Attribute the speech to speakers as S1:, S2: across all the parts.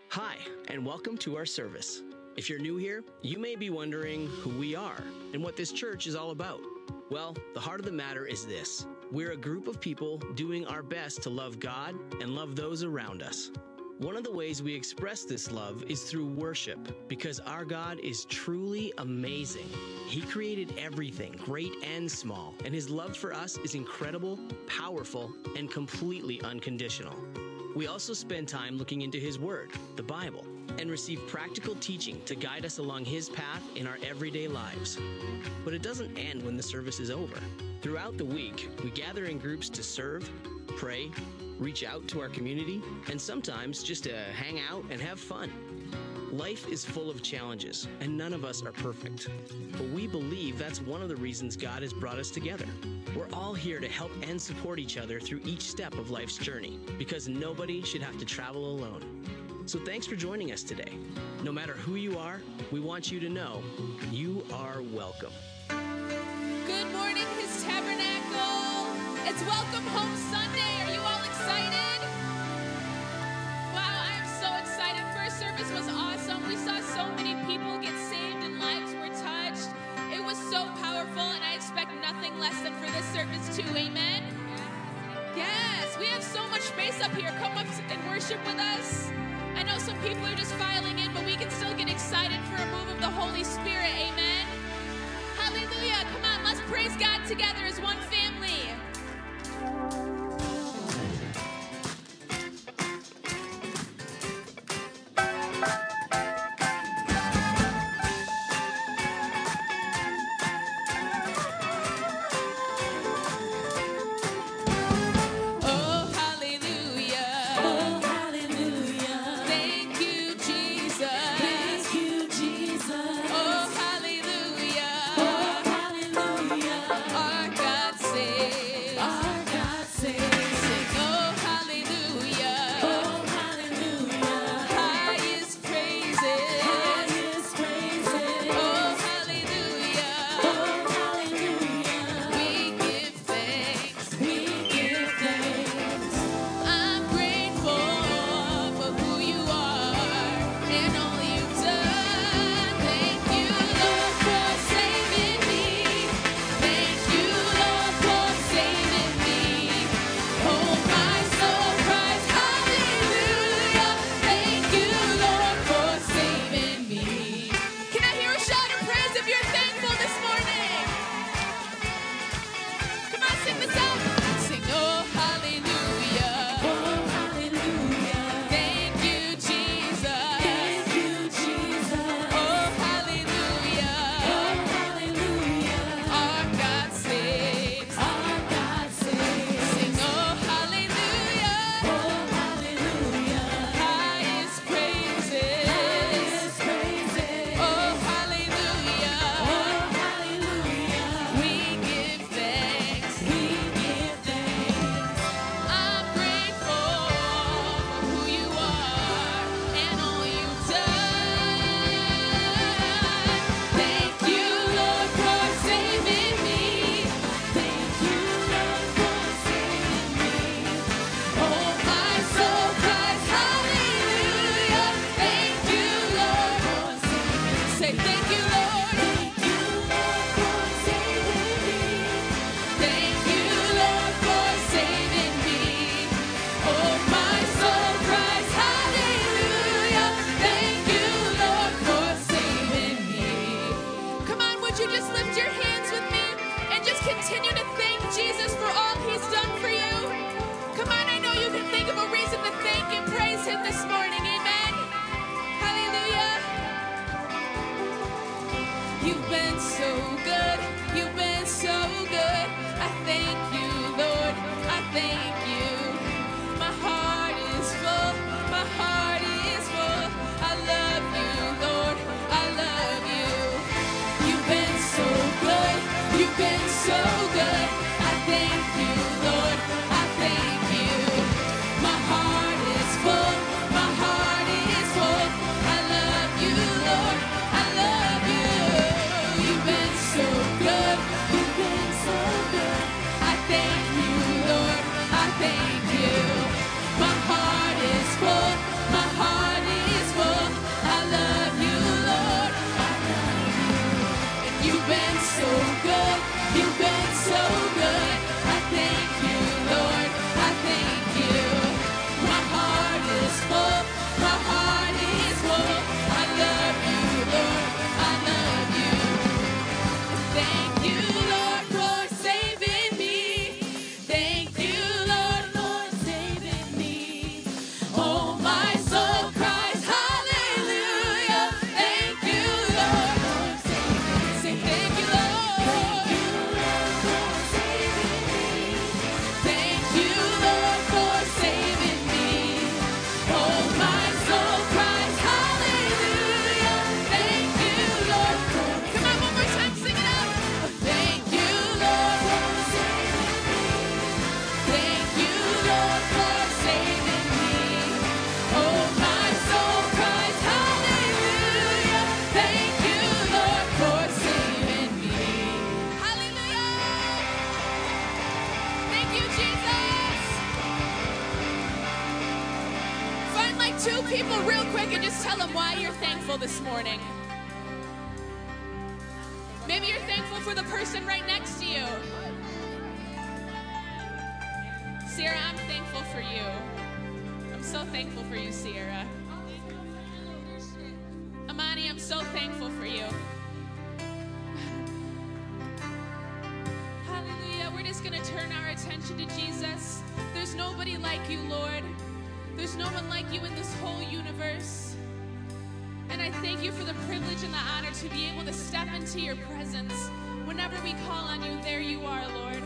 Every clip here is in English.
S1: Hi, and welcome to our service. If you're new here, you may be wondering who we are and what this church is all about. Well, the heart of the matter is this. We're a group of people doing our best to love God and love those around us. One of the ways we express this love is through worship, because our God is truly amazing. He created everything, great and small, and His love for us is incredible, powerful, and completely unconditional. We also spend time looking into His Word, the Bible, and receive practical teaching to guide us along His path in our everyday lives. But it doesn't end when the service is over. Throughout the week, we gather in groups to serve, pray, reach out to our community, and sometimes just to hang out and have fun. Life is full of challenges, and none of us are perfect. But we believe that's one of the reasons God has brought us together. We're all here to help and support each other through each step of life's journey, because nobody should have to travel alone. So thanks for joining us today. No matter who you are, we want you to know you are welcome.
S2: Good morning, His Tabernacle. It's Welcome Home Sunday. Are you all excited? Wow, I am so excited. First service was awesome. We saw so many people get saved and lives were touched. It was so powerful, and I expect nothing less than for this service too. Amen? Yes, we have so much space up here. Come up and worship with us. I know some people are just filing in, but we can still get excited for a move of the Holy Spirit. Amen? Hallelujah. Come on, let's praise God together as one family. My heart is full, my heart 2 people real quick and just tell them why you're thankful this morning. Maybe you're thankful for the person right next to you. Sierra, I'm thankful for you. I'm so thankful for you, Sierra. Amani, I'm so thankful for you. Hallelujah. We're just going to turn our attention to Jesus. There's nobody like you, Lord. There's no one like you in this whole universe. And I thank you for the privilege and the honor to be able to step into your presence. Whenever we call on you, there you are, Lord.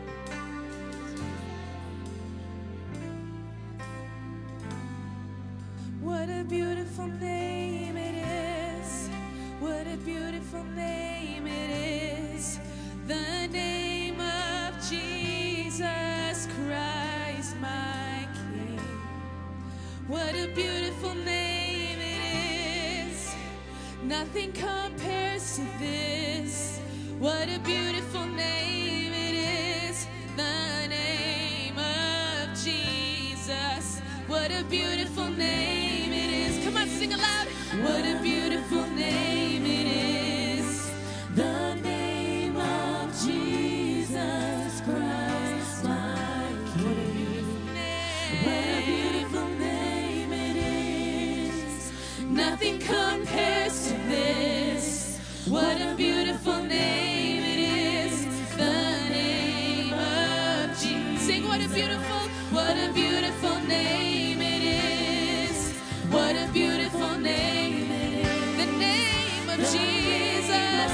S3: What a beautiful name it is. What a beautiful name it is. The name of Jesus Christ, my King. What a beautiful name it is. Nothing compares to this. What a beautiful name it is. The name of Jesus. What a beautiful name it is. Come on, sing aloud. What a beautiful name it is. The name of Jesus Christ, my King. What a beautiful name it is. Nothing compares to this. What a beautiful name it is. The name of Jesus. Sing what a beautiful name it is. What a beautiful name it is. The name of Jesus.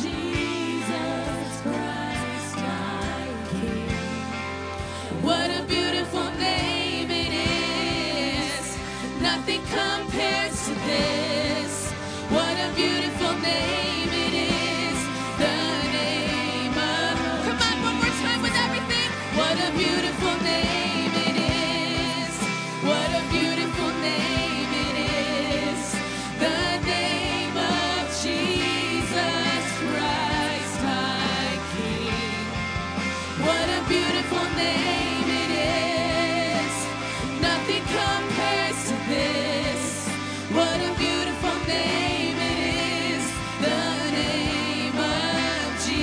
S3: Jesus Christ, my King. What a beautiful name it is. Nothing compares to this. What a beautiful name it is. The name of. Come on, one more time with everything. What a beautiful name it is. What a beautiful name it is. The name of Jesus Christ, my King. What a beautiful name it is. Nothing compares to this. What a beautiful name it is. The name of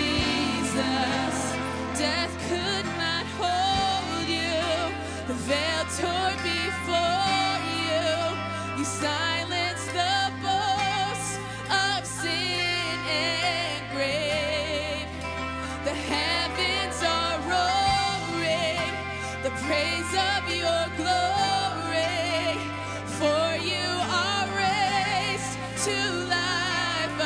S3: Jesus. Death could not hold you. The veil tore before you. You silenced the boast of sin and grave. The heavens are roaring the praise of your glory. For you are raised to life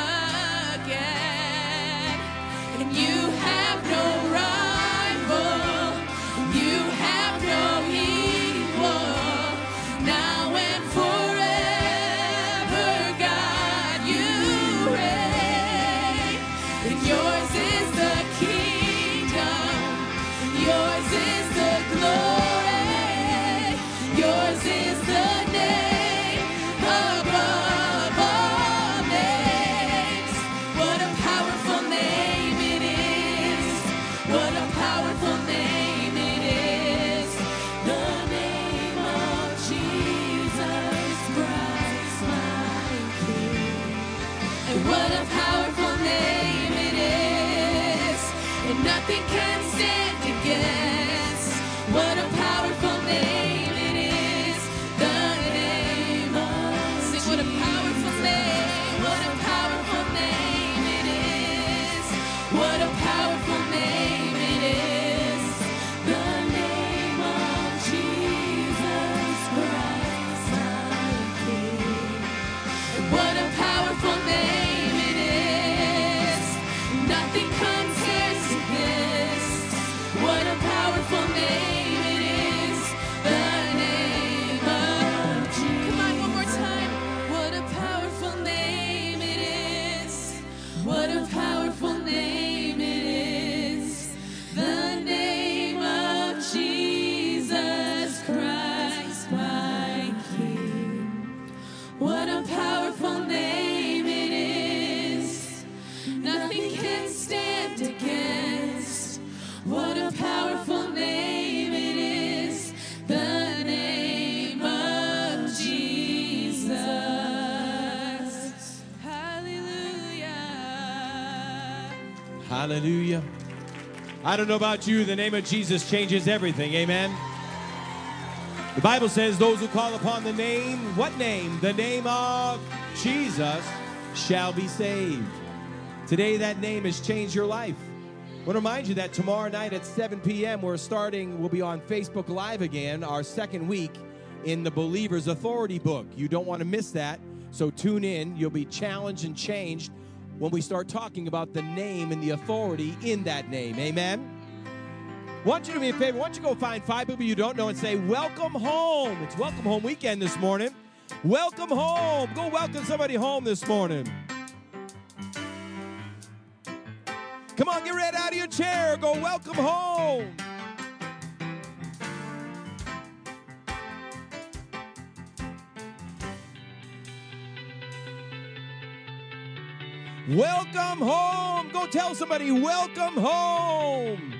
S3: again. And you have no rival. You have no equal. Now and forever, God, you reign. And yours is the kingdom. Yours is the glory. Yours is the name above all names. What a powerful name it is. What a powerful name it is. The name of Jesus Christ, my King. And what a powerful name it is. And nothing can stand against. What a powerful name it is. The name of. Sing what a powerful name. What a powerful name it is. What a powerful name it is. The name of Jesus Christ, my King. What a powerful name it is. Nothing compares to this. What a powerful
S4: Hallelujah. I don't know about you, the name of Jesus changes everything. Amen. The Bible says those who call upon the name, what name? The name of Jesus shall be saved. Today that name has changed your life. I want to remind you that tomorrow night at 7 p.m. we'll be on Facebook Live again, our second week in the Believer's Authority book. You don't want to miss that, so tune in. You'll be challenged and changed when we start talking about the name and the authority in that name. Amen? I want you to do me a favor. I want you to go find 5 people you don't know and say, welcome home. It's Welcome Home weekend this morning. Welcome home. Go welcome somebody home this morning. Come on, get right out of your chair. Go welcome home. Welcome home. Go tell somebody, welcome home.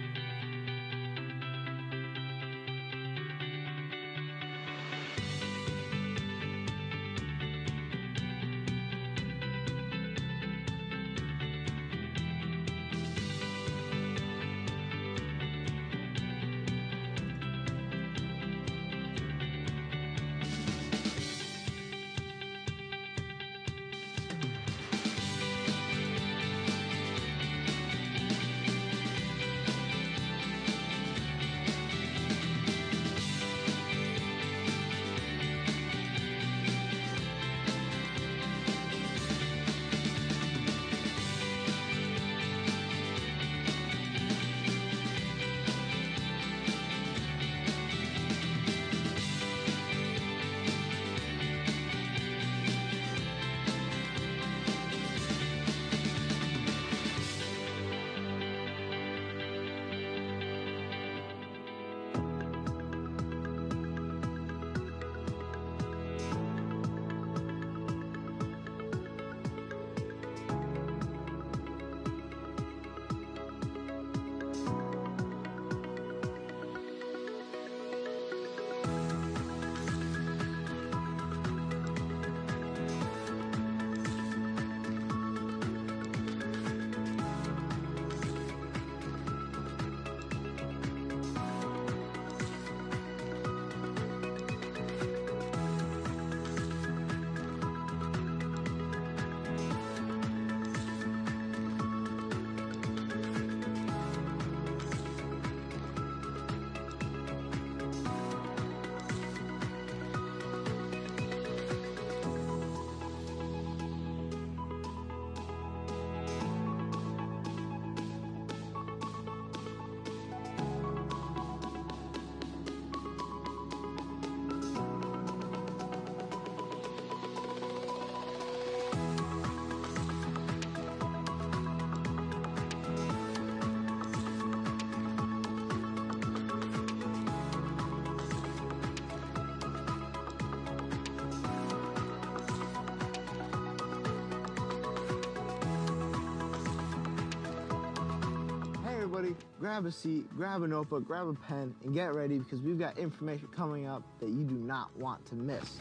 S5: Grab a seat, grab a notebook, grab a pen, and get ready because we've got information coming up that you do not want to miss.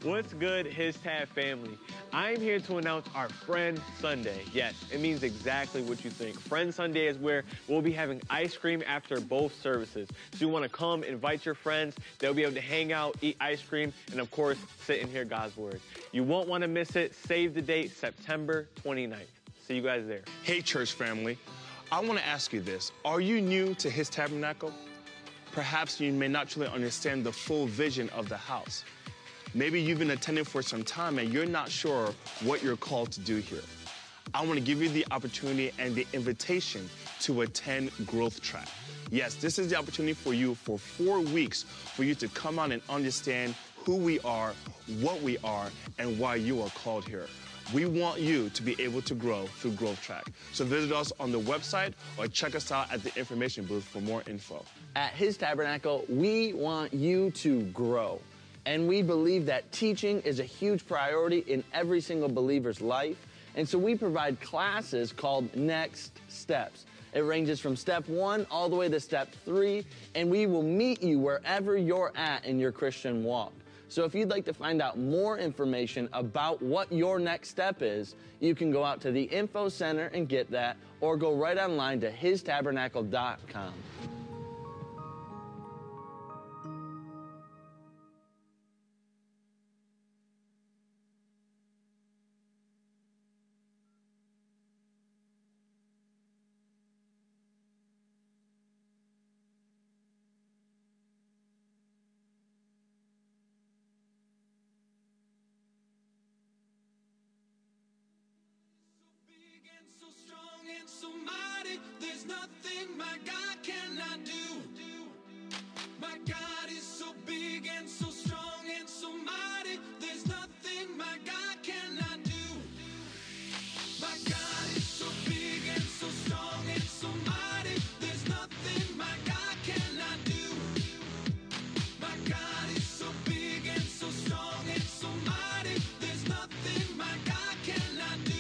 S6: What's good, His Tab family? I'm here to announce our Friend Sunday. Yes, it means exactly what you think. Friend Sunday is where we'll be having ice cream after both services. So you want to come, invite your friends. They'll be able to hang out, eat ice cream, and of course, sit and hear God's word. You won't want to miss it. Save the date, September 29th. See you guys there.
S7: Hey, church family. I want to ask you this. Are you new to His Tabernacle? Perhaps you may not truly understand the full vision of the house. Maybe you've been attending for some time and you're not sure what you're called to do here. I want to give you the opportunity and the invitation to attend Growth Track. Yes, this is the opportunity for you for 4 weeks for you to come out and understand who we are, what we are, and why you are called here. We want you to be able to grow through Growth Track. So visit us on the website or check us out at the information booth for more info.
S8: At His Tabernacle, we want you to grow. And we believe that teaching is a huge priority in every single believer's life. And so we provide classes called Next Steps. It ranges from step 1 all the way to step 3, and we will meet you wherever you're at in your Christian walk. So if you'd like to find out more information about what your next step is, you can go out to the info center and get that, or go right online to histabernacle.com.
S9: So mighty, there's nothing my God cannot do. My God is so big and so strong and so mighty, there's nothing my God cannot do. My God is so big and so strong and so mighty, there's nothing my God cannot do. My God is so big and so strong and so mighty, there's nothing my God cannot do.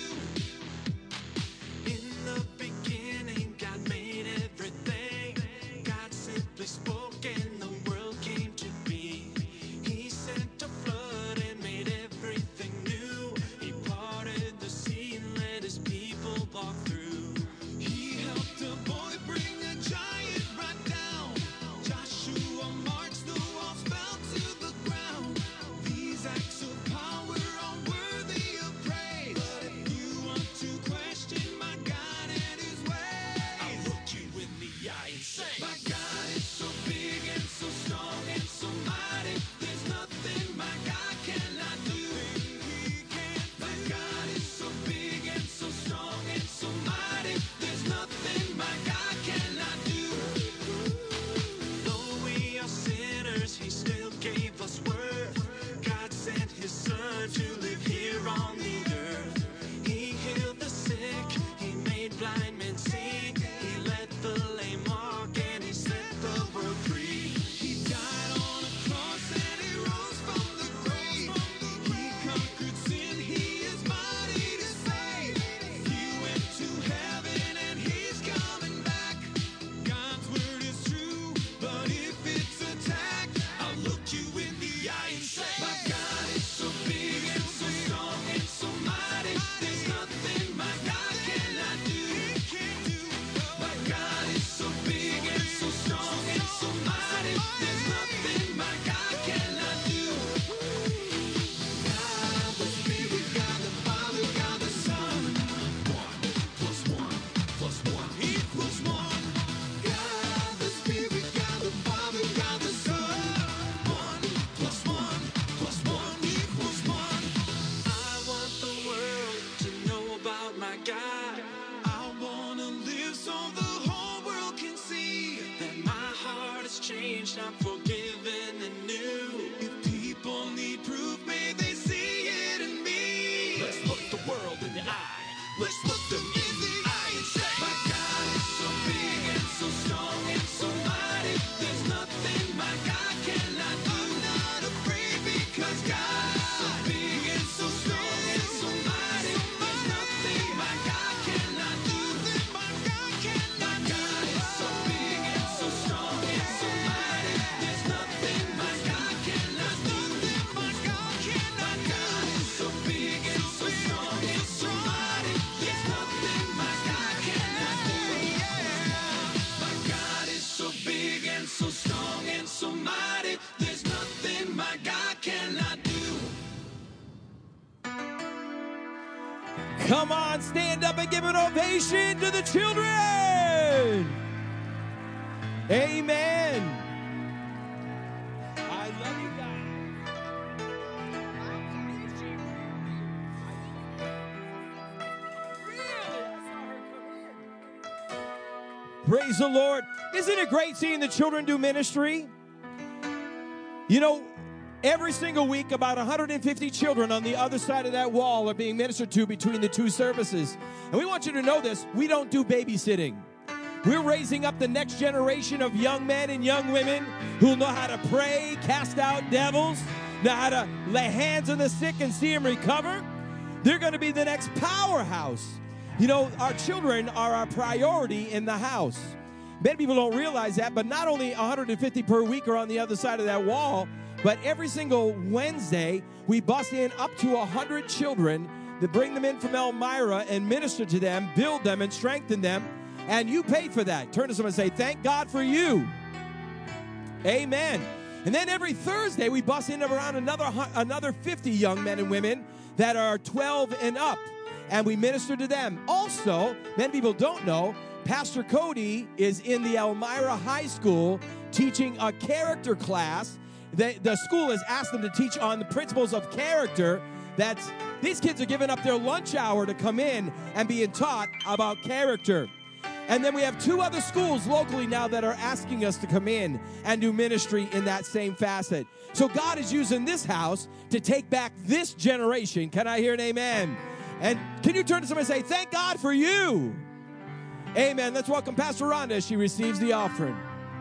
S9: Spoke and the world came to be. He sent a flood and made everything new. He parted the sea and let his people walk through. He helped a boy bring a giant right down. Joshua marched, the walls fell to the ground. These acts of power are worthy of praise. But if you want to question my God and his ways, I'll look you in the eye and say, my God is so big and so strong and so mighty, there's nothing my God cannot do. My God is so big and so strong and so mighty, there's nothing my God cannot do. Though we are sinners, he still gave us worth. God sent his son to live here on the earth. He healed the sick, he made blind men see. He led the lame walk and he set the world free. He died on a cross and he rose from the grave. He conquered sin, he is mighty to save. He went to heaven and he's coming back. God's word is true, but if it's attacked, I'll look you in the eye and say, my God is so big and so strong and so mighty, there's nothing my God cannot do. My God is so big and so strong and so mighty, there's nothing my God cannot do. God the Spirit, God the Father, God the Son. 1 plus 1 plus 1 equals 1. God the Spirit, God the Father, God the Son. 1 plus 1 plus 1 equals 1. I want the world to know about my God. I want to live so the whole world can see that my heart has changed, I'm forgiven and new. If people need proof, may they see it in me. Let's look the world in the eye. Let's look them in the eye and say, my God is so big and so strong and so mighty, there's nothing my God cannot do. I'm not afraid because God is so big and so strong and so mighty, there's nothing my God cannot do. My God is so big and so strong and so mighty, there's nothing
S4: Come on, stand up and give an ovation to the children. Amen. I love you guys. Praise the Lord. Isn't it great seeing the children do ministry? You know, every single week, about 150 children on the other side of that wall are being ministered to between the two services. And we want you to know this. We don't do babysitting. We're raising up the next generation of young men and young women who know how to pray, cast out devils, know how to lay hands on the sick and see them recover. They're going to be the next powerhouse. You know, our children are our priority in the house. Many people don't realize that, but not only 150 per week are on the other side of that wall, but every single Wednesday, we bus in up to 100 children to bring them in from Elmira and minister to them, build them, and strengthen them. And you pay for that. Turn to someone and say, thank God for you. Amen. And then every Thursday, we bus in around another 50 young men and women that are 12 and up. And we minister to them. Also, many people don't know, Pastor Cody is in the Elmira High School teaching a character class. The school has asked them to teach on the principles of character. These kids are giving up their lunch hour to come in and being taught about character. And then we have 2 other schools locally now that are asking us to come in and do ministry in that same facet. So God is using this house to take back this generation. Can I hear an amen? And can you turn to somebody and say, thank God for you? Amen. Let's welcome Pastor Rhonda as she receives the offering.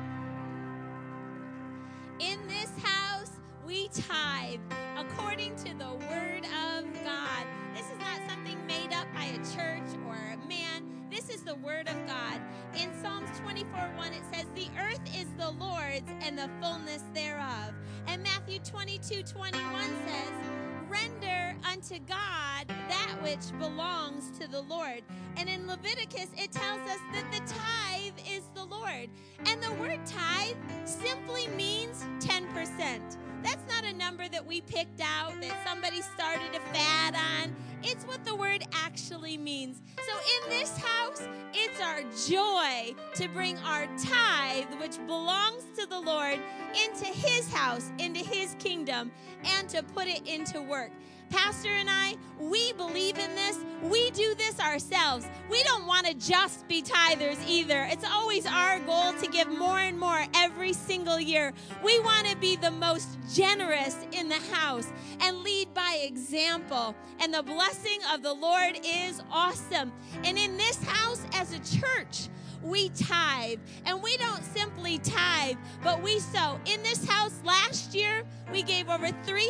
S10: In this house, we tithe according to the word of God. This is not something made up by a church or a man. This is the word of God. In Psalms 24:1, it says, the earth is the Lord's and the fullness thereof. And Matthew 22:21 says, render unto God that which belongs to the Lord. And in Leviticus, it tells us that the tithe is the Lord. And the word tithe simply means 10%. That's not a number that we picked out, that somebody started a fad on. It's what the word actually means. So in this house, it's our joy to bring our tithe, which belongs to the Lord, into his house, into his kingdom, and to put it into work. Pastor and I, we believe in this. We do this ourselves. We don't want to just be tithers either. It's always our goal to give more and more every single year. We want to be the most generous in the house and lead by example. And the blessing of the Lord is awesome. And in this house, as a church, we tithe. And we don't simply tithe, but we sow. In this house last year, we gave over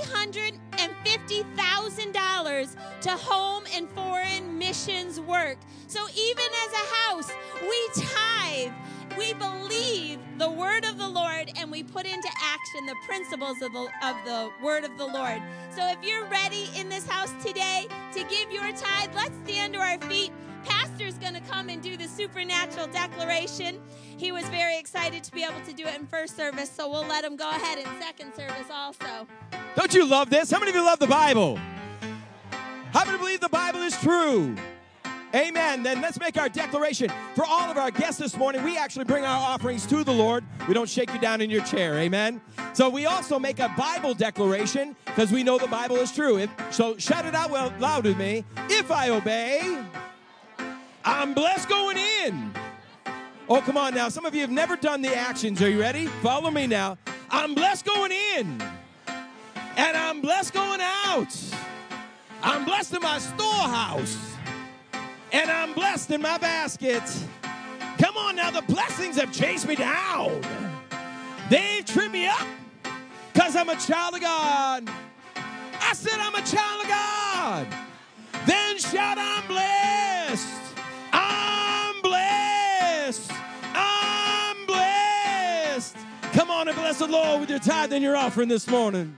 S10: $350,000 to home and foreign missions work. So even as a house, we tithe. We believe the word of the Lord, and we put into action the principles of the word of the Lord. So if you're ready in this house today to give your tithe, let's stand to our feet. Pastor's going to come and do the supernatural declaration. He was very excited to be able to do it in first service, so we'll let him go ahead in second service also.
S4: Don't you love this? How many of you love the Bible? How many believe the Bible is true? Amen. Then let's make our declaration. For all of our guests this morning, we actually bring our offerings to the Lord. We don't shake you down in your chair. Amen. So we also make a Bible declaration because we know the Bible is true. So shout it out loud with me. If I obey, I'm blessed going in. Oh, come on now. Some of you have never done the actions. Are you ready? Follow me now. I'm blessed going in. And I'm blessed going out. I'm blessed in my storehouse. And I'm blessed in my basket. Come on now. The blessings have chased me down. They've tripped me up because I'm a child of God. I said I'm a child of God. Then shout, I'm blessed. I'm blessed. I'm blessed. Come on and bless the Lord with your tithe and your offering this morning.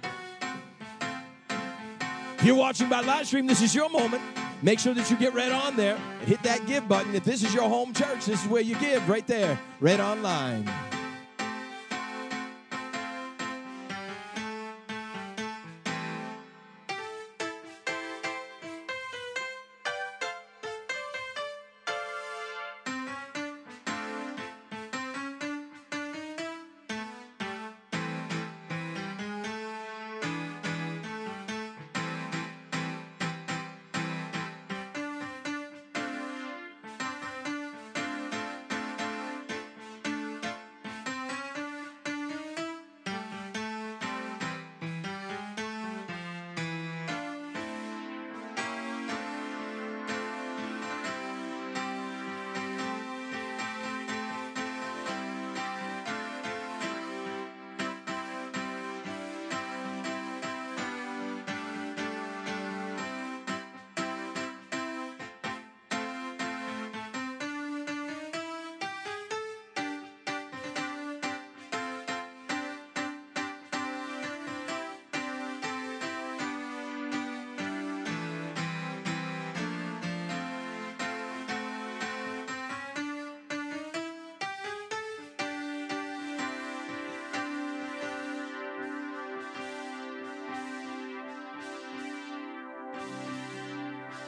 S4: If you're watching by live stream, this is your moment. Make sure that you get right on there and hit that give button. If this is your home church, this is where you give, right there, right online.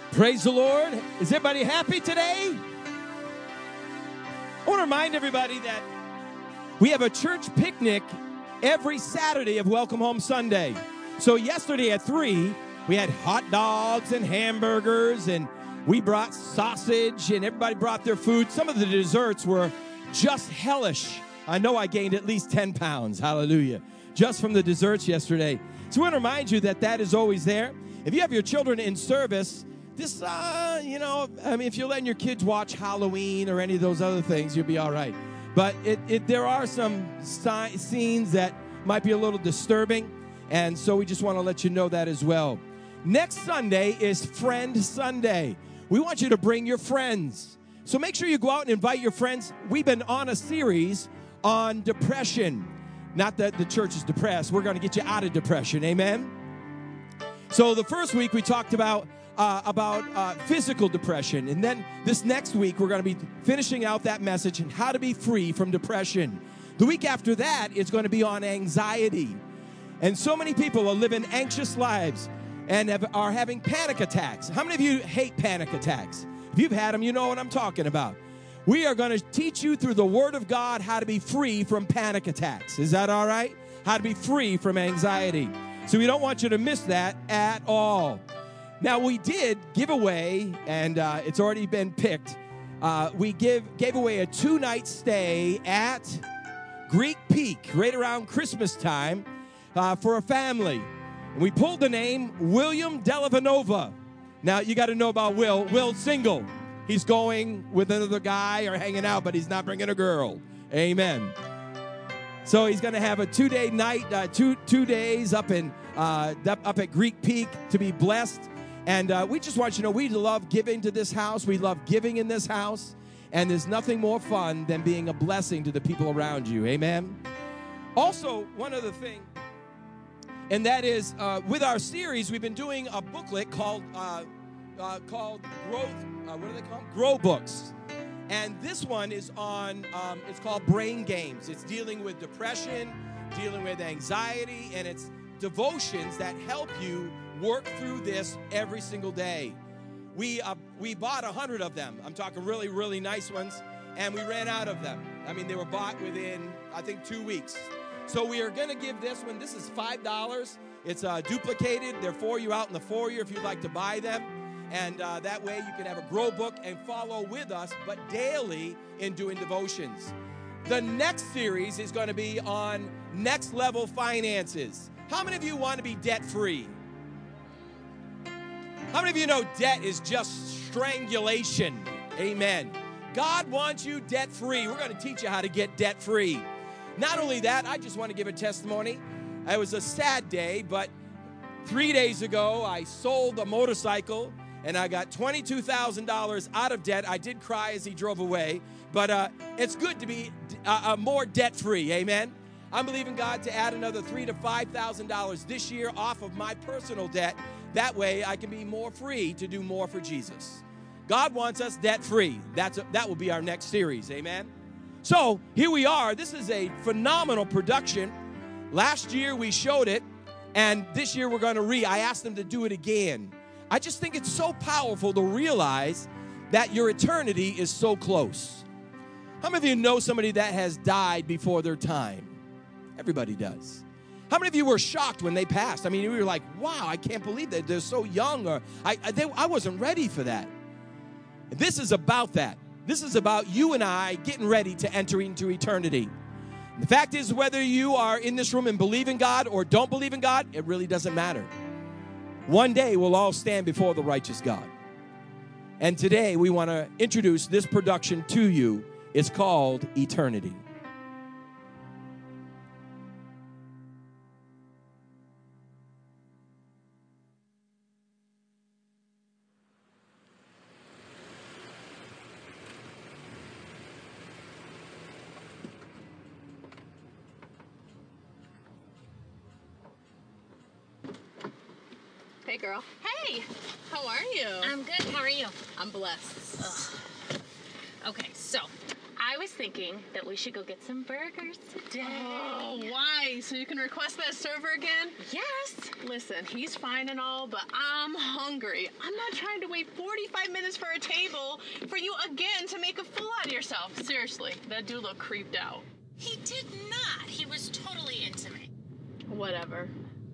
S4: Praise the Lord. Is everybody happy today? I want to remind everybody that we have a church picnic every Saturday of Welcome Home Sunday. So yesterday at 3, we had hot dogs and hamburgers, and we brought sausage, and everybody brought their food. Some of the desserts were just hellish. I know I gained at least 10 pounds. Hallelujah. Just from the desserts yesterday. So I want to remind you that that is always there. If you have your children in service, this, if you're letting your kids watch Halloween or any of those other things, you'll be all right. But there are some scenes that might be a little disturbing, and so we just want to let you know that as well. Next Sunday is Friend Sunday. We want you to bring your friends. So make sure you go out and invite your friends. We've been on a series on depression. Not that the church is depressed. We're going to get you out of depression. Amen? So the first week we talked about physical depression. And then this next week, we're going to be finishing out that message on how to be free from depression. The week after that is going to be on anxiety. And so many people are living anxious lives and are having panic attacks. How many of you hate panic attacks? If you've had them, you know what I'm talking about. We are going to teach you through the Word of God how to be free from panic attacks. Is that all right? How to be free from anxiety. So we don't want you to miss that at all. Now, we did give away, and it's already been picked, we gave away a 2-night stay at Greek Peak right around Christmas time for a family. And we pulled the name William Delavanova. Now, you got to know about Will. Will's single. He's going with another guy or hanging out, but he's not bringing a girl. Amen. So he's going to have a 2-day night, 2 days up at Greek Peak to be blessed. And we just want you to know we love giving to this house. We love giving in this house. And there's nothing more fun than being a blessing to the people around you. Amen? Also, one other thing, and that is with our series, we've been doing a booklet called Growth, what are they called? Grow Books. And this one is on, it's called Brain Games. It's dealing with depression, dealing with anxiety, and it's devotions that help you work through this every single day. We bought 100 of them. I'm talking really, really nice ones, and we ran out of them. I mean, they were bought within, I think, 2 weeks. So we are going to give this one. This is $5. It's duplicated. They're for you out in the foyer if you'd like to buy them. And that way you can have a grow book and follow with us, but daily in doing devotions. The next series is going to be on next level finances. How many of you want to be debt-free? How many of you know debt is just strangulation? Amen. God wants you debt-free. We're going to teach you how to get debt-free. Not only that, I just want to give a testimony. It was a sad day, but 3 days ago, I sold a motorcycle, and I got $22,000 out of debt. I did cry as he drove away, but it's good to be more debt-free. Amen. I'm believing God to add another $3,000 to $5,000 this year off of my personal debt. That way I can be more free to do more for Jesus. God wants us debt-free. That will be our next series. Amen. So here we are. This is a phenomenal production. Last year we showed it, and this year we're going to I asked them to do it again. I just think it's so powerful to realize that your eternity is so close. How many of you know somebody that has died before their time? Everybody does. How many of you were shocked when they passed? I mean, you were like, wow, I can't believe that they're so young, or I wasn't ready for that. This is about that. This is about you and I getting ready to enter into eternity. The fact is, whether you are in this room and believe in God or don't believe in God, it really doesn't matter. One day we'll all stand before the righteous God. And today we want to introduce this production to you. It's called Eternity.
S11: Hey, girl. Hey, how are you?
S12: I'm good. How are you?
S11: I'm blessed.
S12: Ugh. Okay, so I was thinking that we should go get some burgers today.
S11: Oh, why? Hey, so you can request that server again? Yes. Listen, he's fine and all, but I'm hungry. I'm not trying to wait 45 minutes for a table for you again to make a fool out of yourself. Seriously, that dude looked creeped out.
S12: He did not. He was totally into me.
S11: Whatever.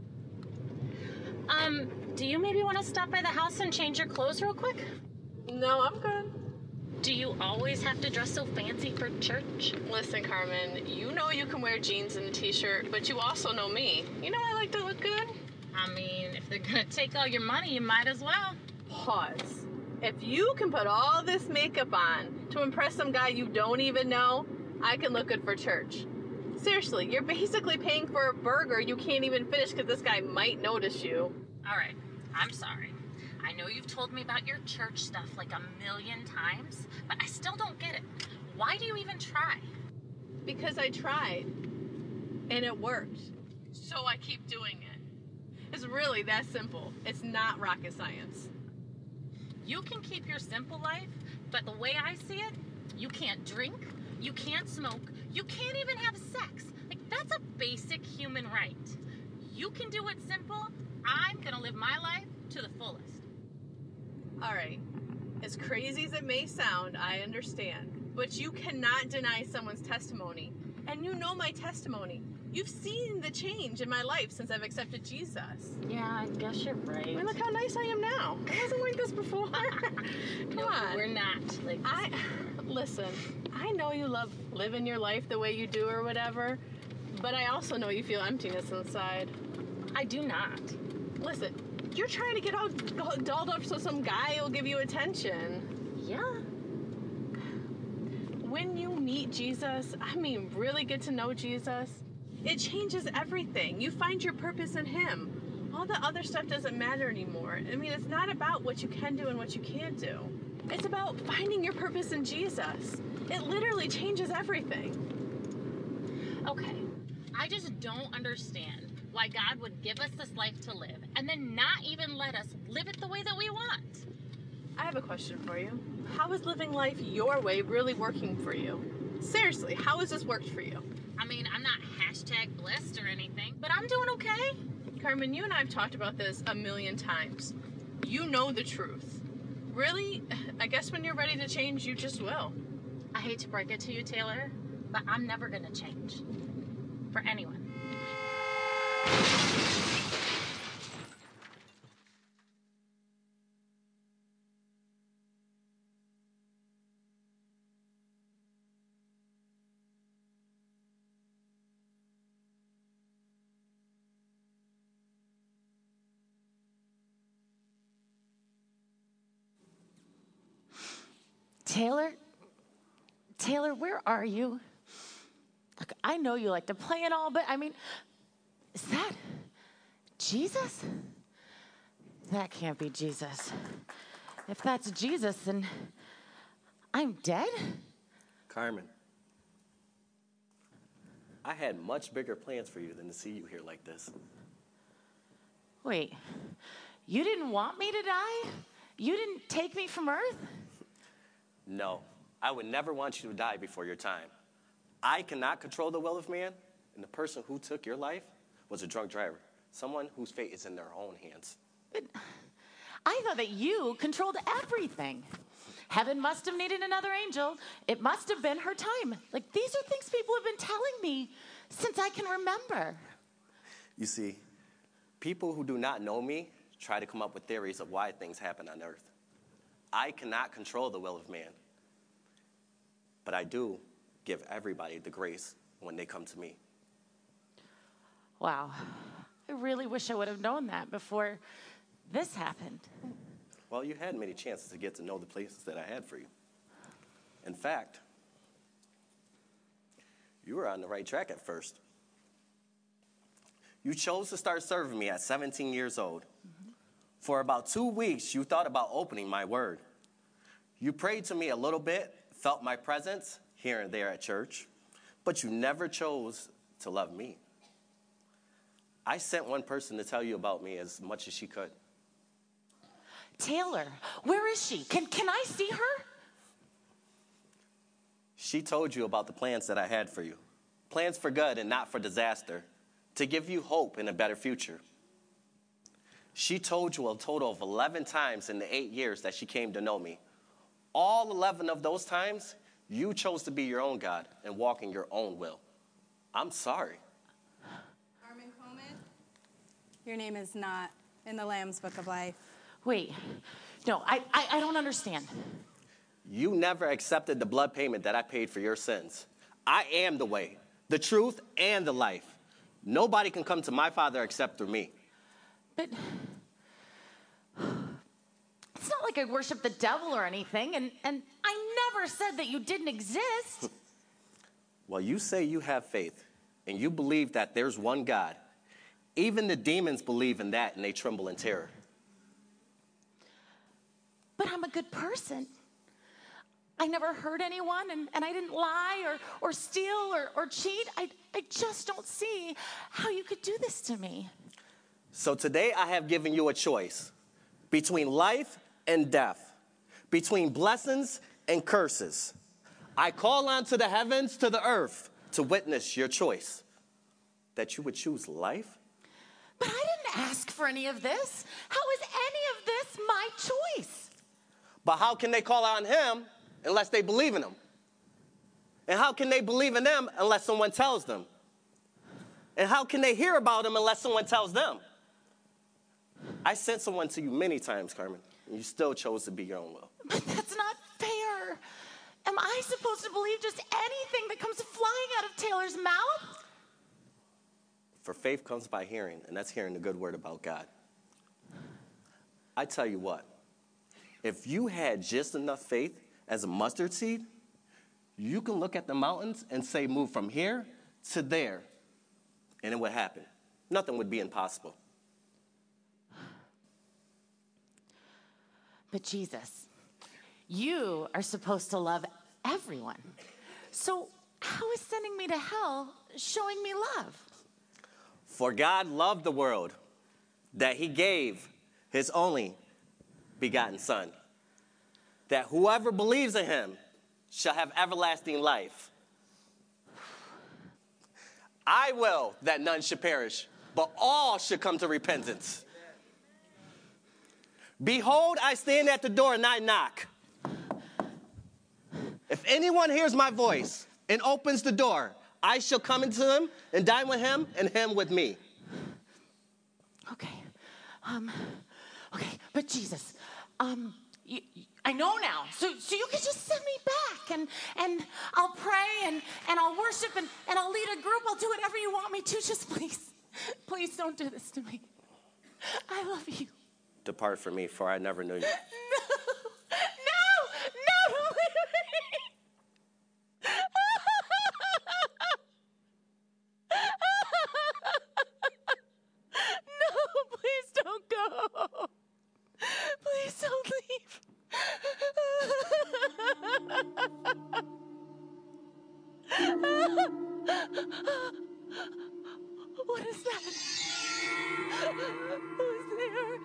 S12: Do you maybe want to stop by the house and change your clothes real quick?
S11: No, I'm good.
S12: Do you always have to dress so fancy for church?
S11: Listen, Carmen, you know you can wear jeans and a t-shirt, but you also know me. You know I like to look good.
S12: I mean, if they're gonna take all your money, you might as well.
S11: Pause. If you can put all this makeup on to impress some guy you don't even know, I can look good for church. Seriously, you're basically paying for a burger you can't even finish because this guy might notice you.
S12: All right, I'm sorry. I know you've told me about your church stuff like a million times, but I still don't get it. Why do you even try?
S11: Because I tried, and it worked. So I keep doing it. It's really that simple. It's not rocket science.
S12: You can keep your simple life, but the way I see it, you can't drink, you can't smoke, you can't even have sex. Like, that's a basic human right. You can do it simple. I'm gonna live my life to the fullest.
S11: All right, as crazy as it may sound, I understand, but you cannot deny someone's testimony. And you know my testimony. You've seen the change in my life since I've accepted Jesus.
S12: Yeah, I guess you're right.
S11: I mean, look how nice I am now. I wasn't like this before. Come on.
S12: We're not like this.
S11: Listen, I know you love living your life the way you do or whatever, but I also know you feel emptiness inside.
S12: I do not.
S11: Listen, you're trying to get all dolled up so some guy will give you attention.
S12: Yeah.
S11: When you meet Jesus, I mean really get to know Jesus, it changes everything. You find your purpose in him. All the other stuff doesn't matter anymore. I mean, it's not about what you can do and what you can't do. It's about finding your purpose in Jesus. It literally changes everything.
S12: Okay, I just don't understand why God would give us this life to live and then not even let us live it the way that we want.
S11: I have a question for you. How is living life your way really working for you? Seriously, how has this worked for you?
S12: I mean, I'm not #blessed or anything, but I'm doing okay.
S11: Carmen, you and I have talked about this a million times. You know the truth. Really, I guess when you're ready to change, you just will.
S12: I hate to break it to you, Taylor, but I'm never gonna change. For anyone.
S13: Taylor, where are you? Look, I know you like to play and all, but I mean, is that Jesus? That can't be Jesus. If that's Jesus, then I'm dead?
S14: Carmen, I had much bigger plans for you than to see you here like this.
S13: Wait, you didn't want me to die? You didn't take me from Earth?
S14: No, I would never want you to die before your time. I cannot control the will of man, and the person who took your life was a drunk driver, someone whose fate is in their own hands.
S13: But I thought that you controlled everything. Heaven must have needed another angel. It must have been her time. Like, these are things people have been telling me since I can remember.
S14: You see, people who do not know me try to come up with theories of why things happen on earth. I cannot control the will of man, but I do give everybody the grace when they come to me.
S13: Wow. I really wish I would have known that before this happened.
S14: Well, you had many chances to get to know the places that I had for you. In fact, you were on the right track at first. You chose to start serving me at 17 years old. Mm-hmm. For about 2 weeks, you thought about opening my word. You prayed to me a little bit, felt my presence here and there at church, but you never chose to love me. I sent one person to tell you about me as much as she could.
S13: Taylor, where is she? Can I see her?
S14: She told you about the plans that I had for you. Plans for good and not for disaster. to give you hope in a better future. She told you a total of 11 times in the 8 years that she came to know me. All 11 of those times, you chose to be your own God and walk in your own will. I'm sorry.
S15: Carmen Coleman, your name is not in the Lamb's Book of Life.
S13: Wait, no, I don't understand.
S14: You never accepted the blood payment that I paid for your sins. I am the way, the truth, and the life. Nobody can come to my Father except through me.
S13: But it's not like I worship the devil or anything, and I never said that you didn't exist.
S14: Well, you say you have faith, and you believe that there's one God. Even the demons believe in that, and they tremble in terror.
S13: But I'm a good person. I never hurt anyone, and I didn't lie or steal or cheat. I just don't see how you could do this to me.
S14: So today I have given you a choice between life and death, between blessings and curses. I call on to the heavens, to the earth, to witness your choice. That you would choose life?
S13: But I didn't ask for any of this. How is any of this my choice?
S14: But how can they call on him unless they believe in him? And how can they believe in him unless someone tells them? And how can they hear about him unless someone tells them? I sent someone to you many times, Carmen, and you still chose to be your own will.
S13: But that's not fair. Am I supposed to believe just anything that comes flying out of Taylor's mouth?
S14: For faith comes by hearing, and that's hearing the good word about God. I tell you what, if you had just enough faith as a mustard seed, you can look at the mountains and say, move from here to there, and it would happen. Nothing would be impossible.
S13: But Jesus, you are supposed to love everyone. So how is sending me to hell showing me love?
S14: For God loved the world, that he gave his only begotten Son, that whoever believes in him shall have everlasting life. I will that none should perish, but all should come to repentance. Behold, I stand at the door and I knock. If anyone hears my voice and opens the door, I shall come into him and dine with him and him with me.
S13: Okay. Okay, but Jesus, I know now. So you can just send me back and I'll pray and I'll worship and I'll lead a group. I'll do whatever you want me to. Just please don't do this to me. I love you.
S14: Depart from me, for I never knew you.
S13: No, please don't go. Please don't leave. What is that? Who's there?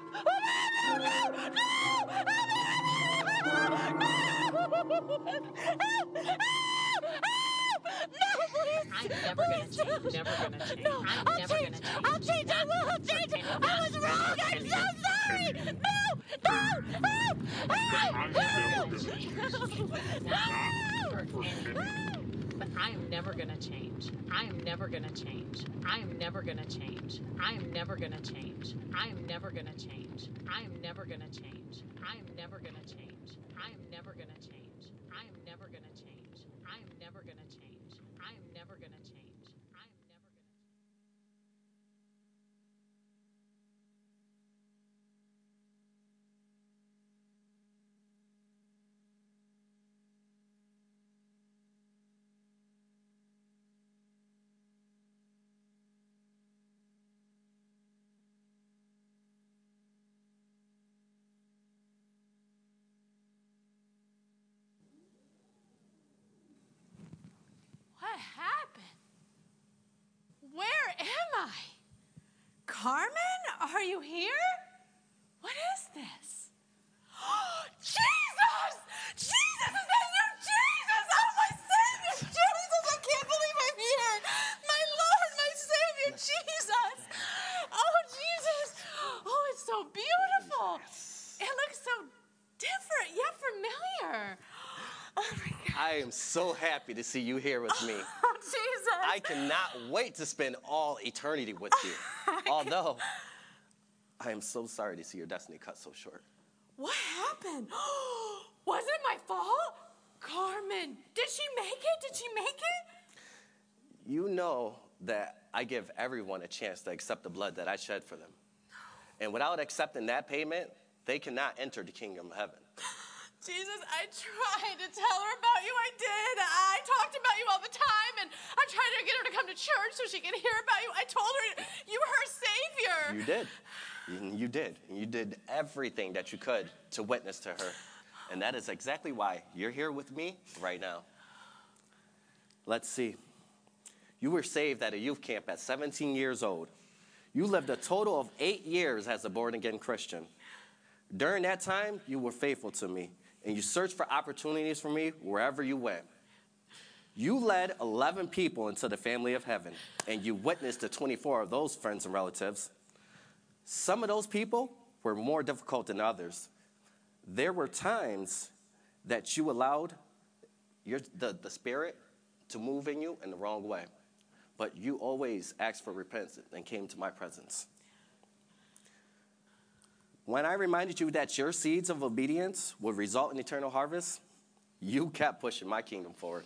S12: I'm never gonna change. Never gonna change.
S13: No,
S12: I'm never gonna change.
S13: I'll change. I will. I'll change. I was wrong. I'm so sorry.
S12: But I am never gonna change. I am never gonna change. I am never gonna change. I am never gonna change. I am never gonna change. I am never gonna change. I am never gonna change. I am never gonna change. I am never gonna change. I am never gonna change. I am never gonna change. I am never gonna
S3: What happened? Where am I? Carmen, are you here? What is this? Jesus! Jesus, is that you? Jesus! Oh, my Savior! Jesus, I can't believe I'm here! My Lord, my Savior, Jesus!
S14: I am so happy to see you here with me.
S13: Oh, Jesus.
S14: I cannot wait to spend all eternity with you. Although, I am so sorry to see your destiny cut so short.
S3: What happened? Was it my fault? Carmen, did she make it? Did she make it?
S14: You know that I give everyone a chance to accept the blood that I shed for them. And without accepting that payment, they cannot enter the kingdom of heaven.
S3: Jesus, I tried to tell her about you. I did. I talked about you all the time, and I tried to get her to come to church so she could hear about you. I told her you were her savior.
S14: You did. You did. You did everything that you could to witness to her. And that is exactly why you're here with me right now. Let's see. You were saved at a youth camp at 17 years old. You lived a total of 8 years as a born-again Christian. During that time, you were faithful to me, and you searched for opportunities for me wherever you went. You led 11 people into the family of heaven, and you witnessed to 24 of those friends and relatives. Some of those people were more difficult than others. There were times that you allowed the Spirit to move in you in the wrong way, but you always asked for repentance and came to my presence. When I reminded you that your seeds of obedience would result in eternal harvest, you kept pushing my kingdom forward.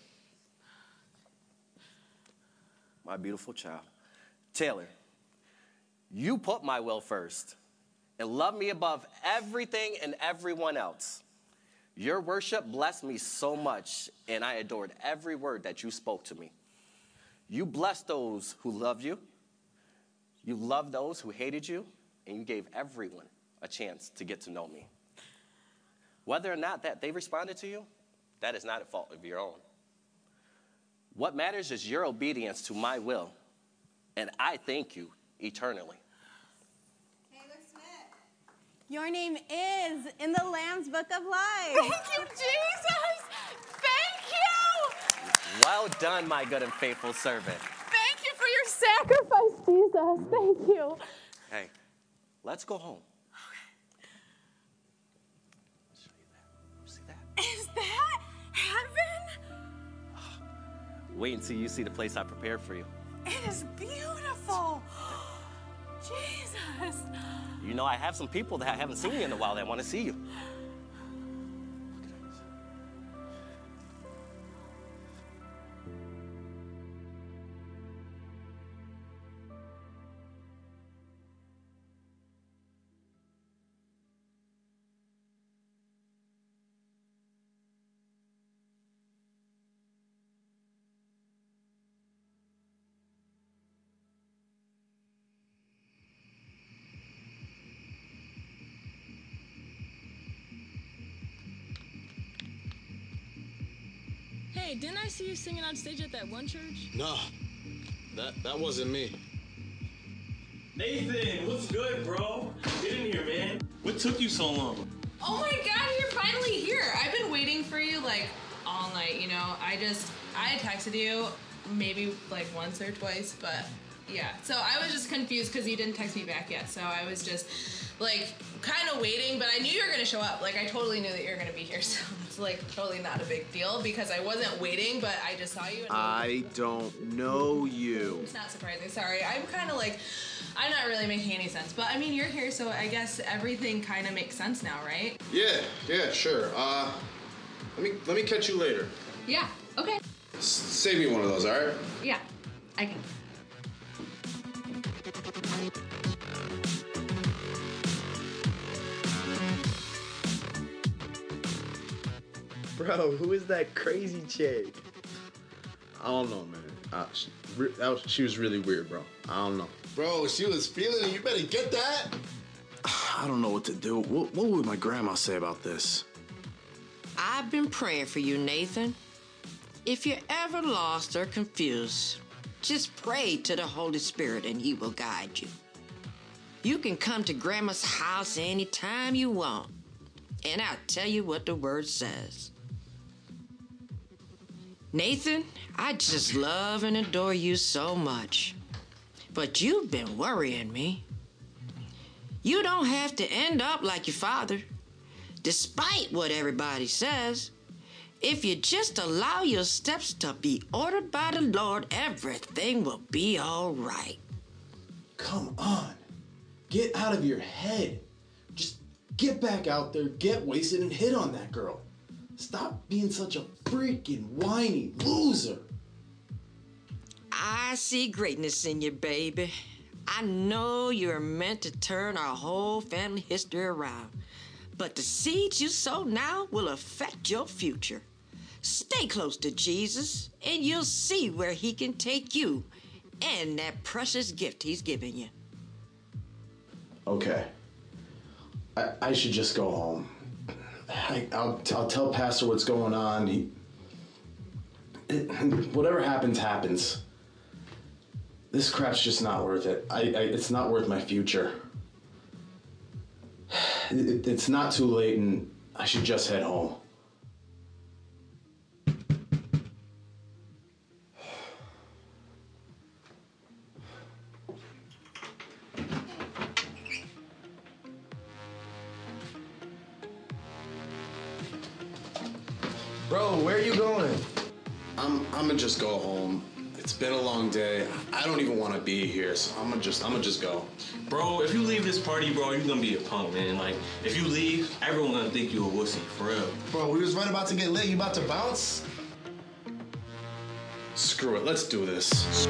S14: My beautiful child. Taylor, you put my will first and loved me above everything and everyone else. Your worship blessed me so much, and I adored every word that you spoke to me. You blessed those who loved you. You loved those who hated you, and you gave everyone a chance to get to know me. Whether or not that they responded to you, that is not a fault of your own. What matters is your obedience to my will, and I thank you eternally.
S15: Taylor Smith, your name is in the Lamb's Book of Life.
S3: Thank you, Jesus. Thank you.
S14: Well done, my good and faithful servant.
S3: Thank you for your sacrifice, Jesus. Thank you.
S14: Hey, let's go home.
S3: Is that heaven?
S14: Wait until you see the place I prepared for you.
S3: It is beautiful. Jesus.
S14: You know, I have some people that haven't seen you in a while that want to see you.
S16: Hey, didn't I see you singing on stage at that one church?
S17: No, that wasn't me.
S18: Nathan, what's good, bro? Get in here, man. What took you so long?
S2: Oh my God, you're finally here. I've been waiting for you like all night, you know. I had texted you maybe like once or twice, but yeah. So I was just confused because you didn't text me back yet. So I was just like kind of waiting, but I knew you were going to show up. Like I totally knew that you were going to be here. So it's like totally not a big deal because I wasn't waiting, but I just saw you. And
S17: I don't know you.
S2: it's not surprising. Sorry. I'm kind of like, I'm not really making any sense. But I mean, you're here, so I guess everything kind of makes sense now, right?
S17: Yeah, sure. Let me catch you later.
S2: Yeah. Okay.
S17: Save me one of those, all right?
S2: Yeah. I can.
S19: Bro, who is that crazy chick?
S17: I don't know, man. She was really weird, bro. I don't know.
S19: Bro, she was feeling it. You better get that.
S17: I don't know what to do. What would my grandma say about this?
S20: I've been praying for you, Nathan. If you're ever lost or confused, just pray to the Holy Spirit and He will guide you. You can come to Grandma's house anytime you want, and I'll tell you what the Word says. Nathan, I just love and adore you so much, but you've been worrying me. You don't have to end up like your father, despite what everybody says. If you just allow your steps to be ordered by the Lord, everything will be all right.
S17: Come on. Get out of your head. Just get back out there, get wasted, and hit on that girl. Stop being such a freaking whiny loser.
S20: I see greatness in you, baby. I know you're meant to turn our whole family history around. But the seeds you sow now will affect your future. Stay close to Jesus, and you'll see where he can take you and that precious gift he's given you.
S17: Okay. I should just go home. I'll tell Pastor what's going on. Whatever happens, happens. This crap's just not worth it. It's not worth my future. It's not too late, and I should just head home.
S19: Bro, where are you going?
S17: I'm gonna just go home. It's been a long day. I don't even want to be here, so I'm gonna just go.
S18: Bro, if you leave this party, bro, you're gonna be a punk, man. Like, if you leave, everyone gonna think you a wussy, for real.
S19: Bro, we was right about to get lit. You about to bounce?
S17: Screw it, let's do this.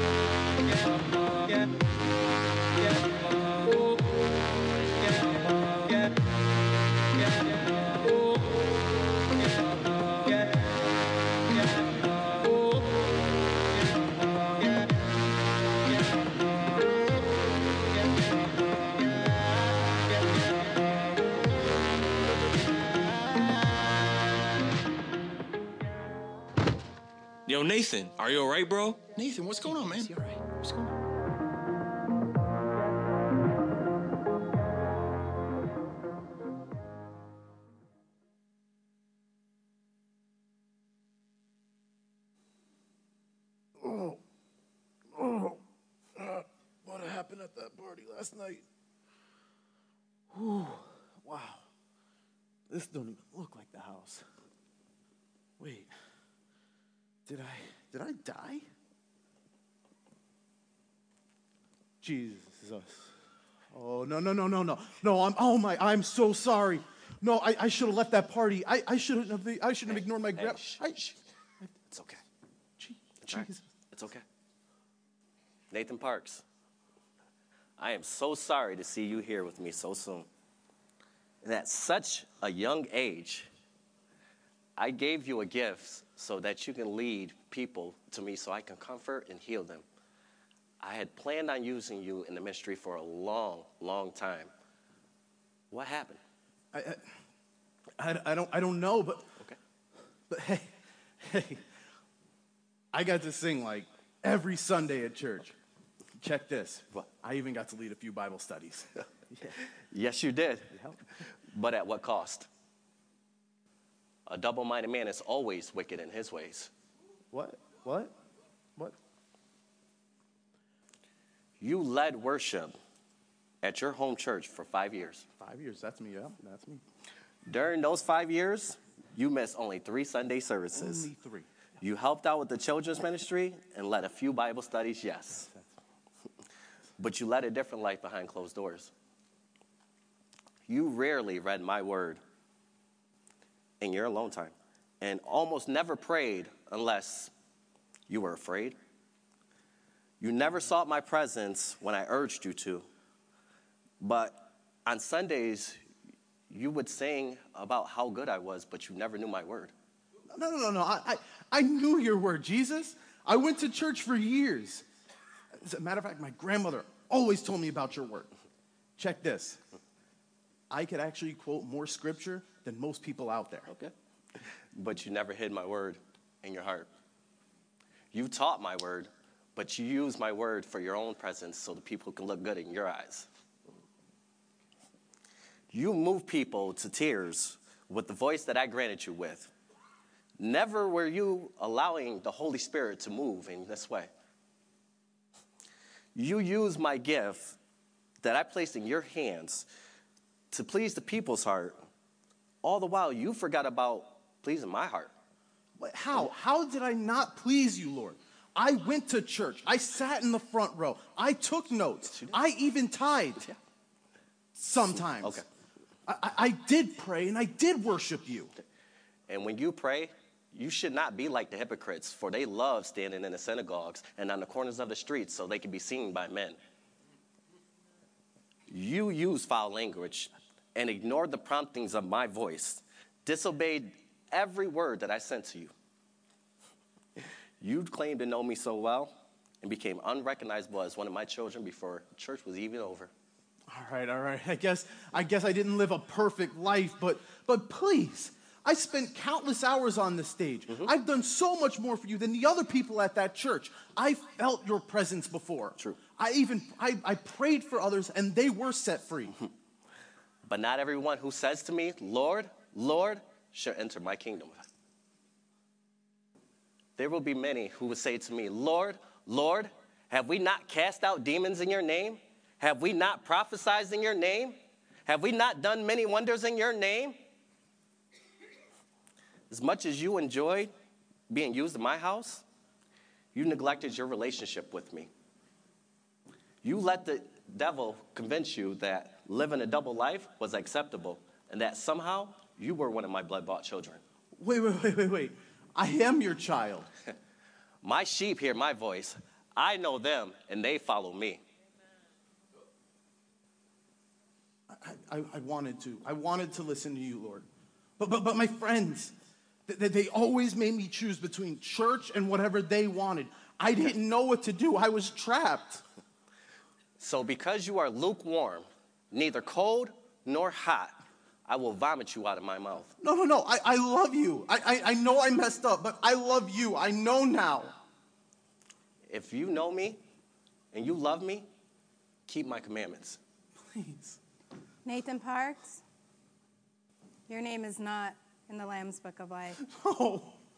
S18: Yo, Nathan, are you all right, bro?
S19: Nathan, what's going on, man? Is he all right? What's going on?
S17: What happened at that party last night? Ooh, wow. This don't even look like the house. Wait. Did I die? Jesus. Oh, no. No, I'm so sorry. No, I should have left that party. I shouldn't have ignored my grab.
S14: It's okay.
S17: Jesus.
S14: It's okay. Nathan Parks, I am so sorry to see you here with me so soon. And at such a young age, I gave you a gift so that you can lead people to me so I can comfort and heal them. I had planned on using you in the ministry for a long, long time. What happened?
S17: I don't know, but
S14: okay.
S17: But hey, I got to sing like every Sunday at church. Check this.
S14: What?
S17: I even got to lead a few Bible studies. Yeah.
S14: Yes, you did. But at what cost? A double-minded man is always wicked in his ways.
S17: What?
S14: You led worship at your home church for 5 years.
S17: 5 years, that's me, yeah, that's me.
S14: During those 5 years, you missed only 3 Sunday services.
S17: Only 3.
S14: You helped out with the children's ministry and led a few Bible studies, yes. But you led a different life behind closed doors. You rarely read my word in your alone time and almost never prayed unless you were afraid. You never sought my presence when I urged you to. But on Sundays, you would sing about how good I was, but you never knew my word.
S17: No. I knew your word, Jesus. I went to church for years. As a matter of fact, my grandmother always told me about your word. Check this. I could actually quote more scripture than most people out there.
S14: Okay. But you never hid my word in your heart. You taught my word, but you used my word for your own presence so the people can look good in your eyes. You move people to tears with the voice that I granted you with. Never were you allowing the Holy Spirit to move in this way. You used my gift that I placed in your hands to please the people's heart. All the while, you forgot about pleasing my heart.
S17: How? How did I not please you, Lord? I went to church. I sat in the front row. I took notes. I even tithed. Sometimes.
S14: Okay.
S17: I did pray and I did worship you.
S14: And when you pray, you should not be like the hypocrites, for they love standing in the synagogues and on the corners of the streets so they can be seen by men. You use foul language and ignored the promptings of my voice, disobeyed every word that I sent to you. You claimed to know me so well and became unrecognizable as one of my children before church was even over.
S17: All right. I guess I didn't live a perfect life, but please, I spent countless hours on this stage. I've done so much more for you than the other people at that church. I felt your presence before.
S14: True.
S17: I prayed for others and they were set free.
S14: But not everyone who says to me, Lord, Lord, shall enter my kingdom. There will be many who will say to me, Lord, Lord, have we not cast out demons in your name? Have we not prophesied in your name? Have we not done many wonders in your name? As much as you enjoyed being used in my house, you neglected your relationship with me. You let the devil convince you that living a double life was acceptable and that somehow you were one of my blood-bought children.
S17: Wait. I am your child.
S14: My sheep hear my voice. I know them, and they follow me.
S17: I wanted to. I wanted to listen to you, Lord. But my friends, they always made me choose between church and whatever they wanted. I didn't know what to do. I was trapped.
S14: So because you are lukewarm, neither cold nor hot, I will vomit you out of my mouth.
S17: No. I love you. I know I messed up, but I love you. I know now.
S14: If you know me and you love me, keep my commandments.
S17: Please.
S15: Nathan Parks, your name is not in the Lamb's Book of Life.
S17: No.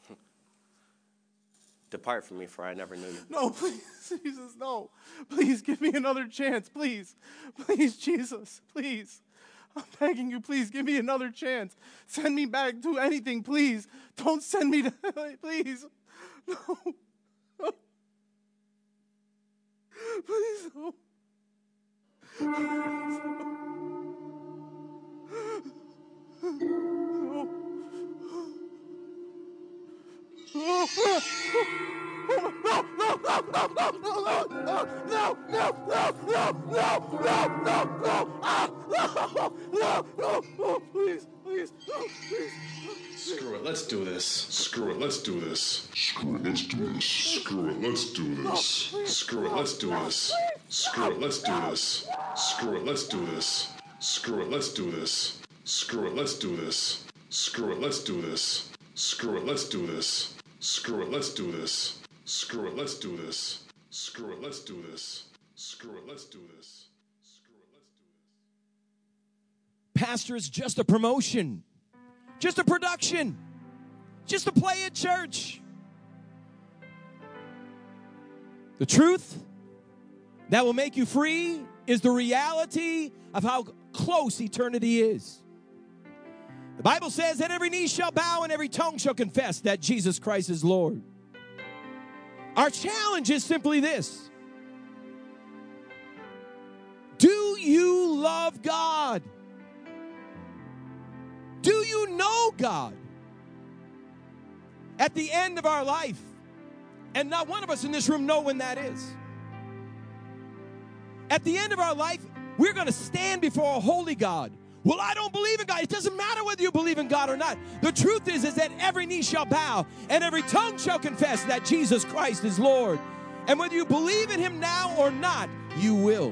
S14: Depart from me, for I never knew you.
S17: No, please, Jesus, no. Please give me another chance, please. Please, Jesus, please. I'm begging you, please, give me another chance. Send me back to anything, please. Don't send me to, please. No. Please, no. Please.
S21: Screw it, let's do this. Screw it, let's do this. Screw it, let's do this. Screw it, let's do this. Screw it, let's do this. Screw it, let's do this. Screw it, let's do this. Screw it, let's do this. Screw it, let's do this. Screw it, let's do this. Screw it, let's do this. Screw it, let's do this. Screw it, let's do this. Screw it, let's do this. Screw it, let's do this.
S4: Pastor is just a promotion, just a production, just a play at church. The truth that will make you free is the reality of how close eternity is. The Bible says that every knee shall bow and every tongue shall confess that Jesus Christ is Lord. Our challenge is simply this. Do you love God? Do you know God? At the end of our life, and not one of us in this room know when that is. At the end of our life, we're going to stand before a holy God. Well, I don't believe in God. It doesn't matter whether you believe in God or not. The truth is that every knee shall bow and every tongue shall confess that Jesus Christ is Lord. And whether you believe in him now or not, you will.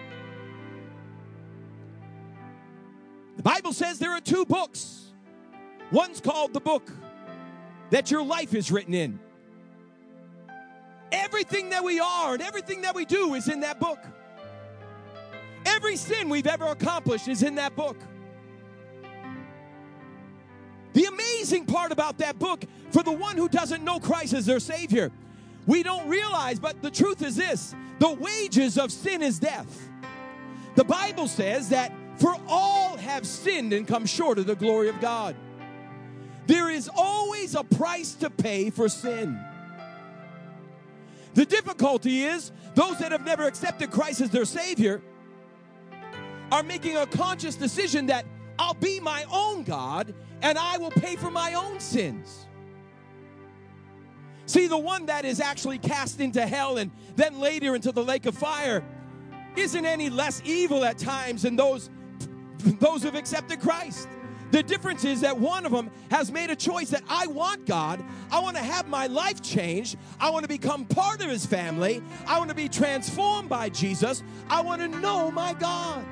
S4: The Bible says there are two books. One's called the book that your life is written in. Everything that we are and everything that we do is in that book. Every sin we've ever accomplished is in that book. The amazing part about that book, for the one who doesn't know Christ as their Savior, we don't realize, but the truth is this: the wages of sin is death. The Bible says that for all have sinned and come short of the glory of God. There is always a price to pay for sin. The difficulty is those that have never accepted Christ as their Savior are making a conscious decision that I'll be my own God and I will pay for my own sins. See, the one that is actually cast into hell and then later into the lake of fire isn't any less evil at times than those who've accepted Christ. The difference is that one of them has made a choice that I want God. I want to have my life changed. I want to become part of his family. I want to be transformed by Jesus. I want to know my God.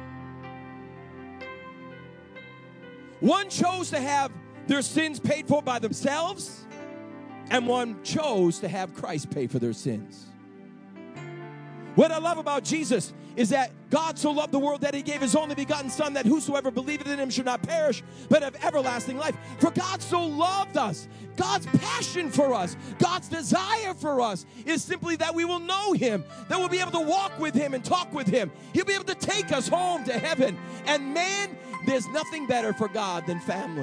S4: One chose to have their sins paid for by themselves, and one chose to have Christ pay for their sins. What I love about Jesus is that God so loved the world that he gave his only begotten Son, that whosoever believeth in him should not perish, but have everlasting life. For God so loved us. God's passion for us, God's desire for us is simply that we will know him, that we'll be able to walk with him and talk with him. He'll be able to take us home to heaven. And man, there's nothing better for God than family.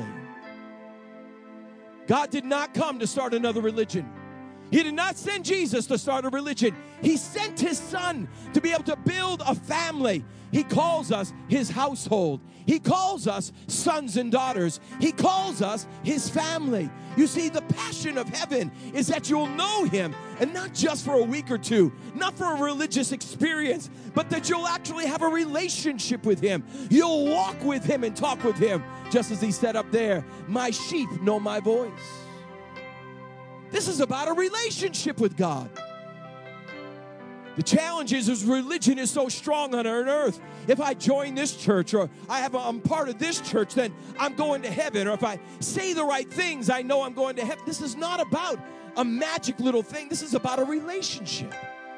S4: God did not come to start another religion. He did not send Jesus to start a religion. He sent his Son to be able to build a family. He calls us his household. He calls us sons and daughters. He calls us his family. You see, the passion of heaven is that you'll know him, and not just for a week or two, not for a religious experience, but that you'll actually have a relationship with him. You'll walk with him and talk with him, just as he said up there, my sheep know my voice. This is about a relationship with God. The challenge is religion is so strong on our earth. If I join this church or I'm part of this church, then I'm going to heaven. Or if I say the right things, I know I'm going to heaven. This is not about a magic little thing. This is about a relationship.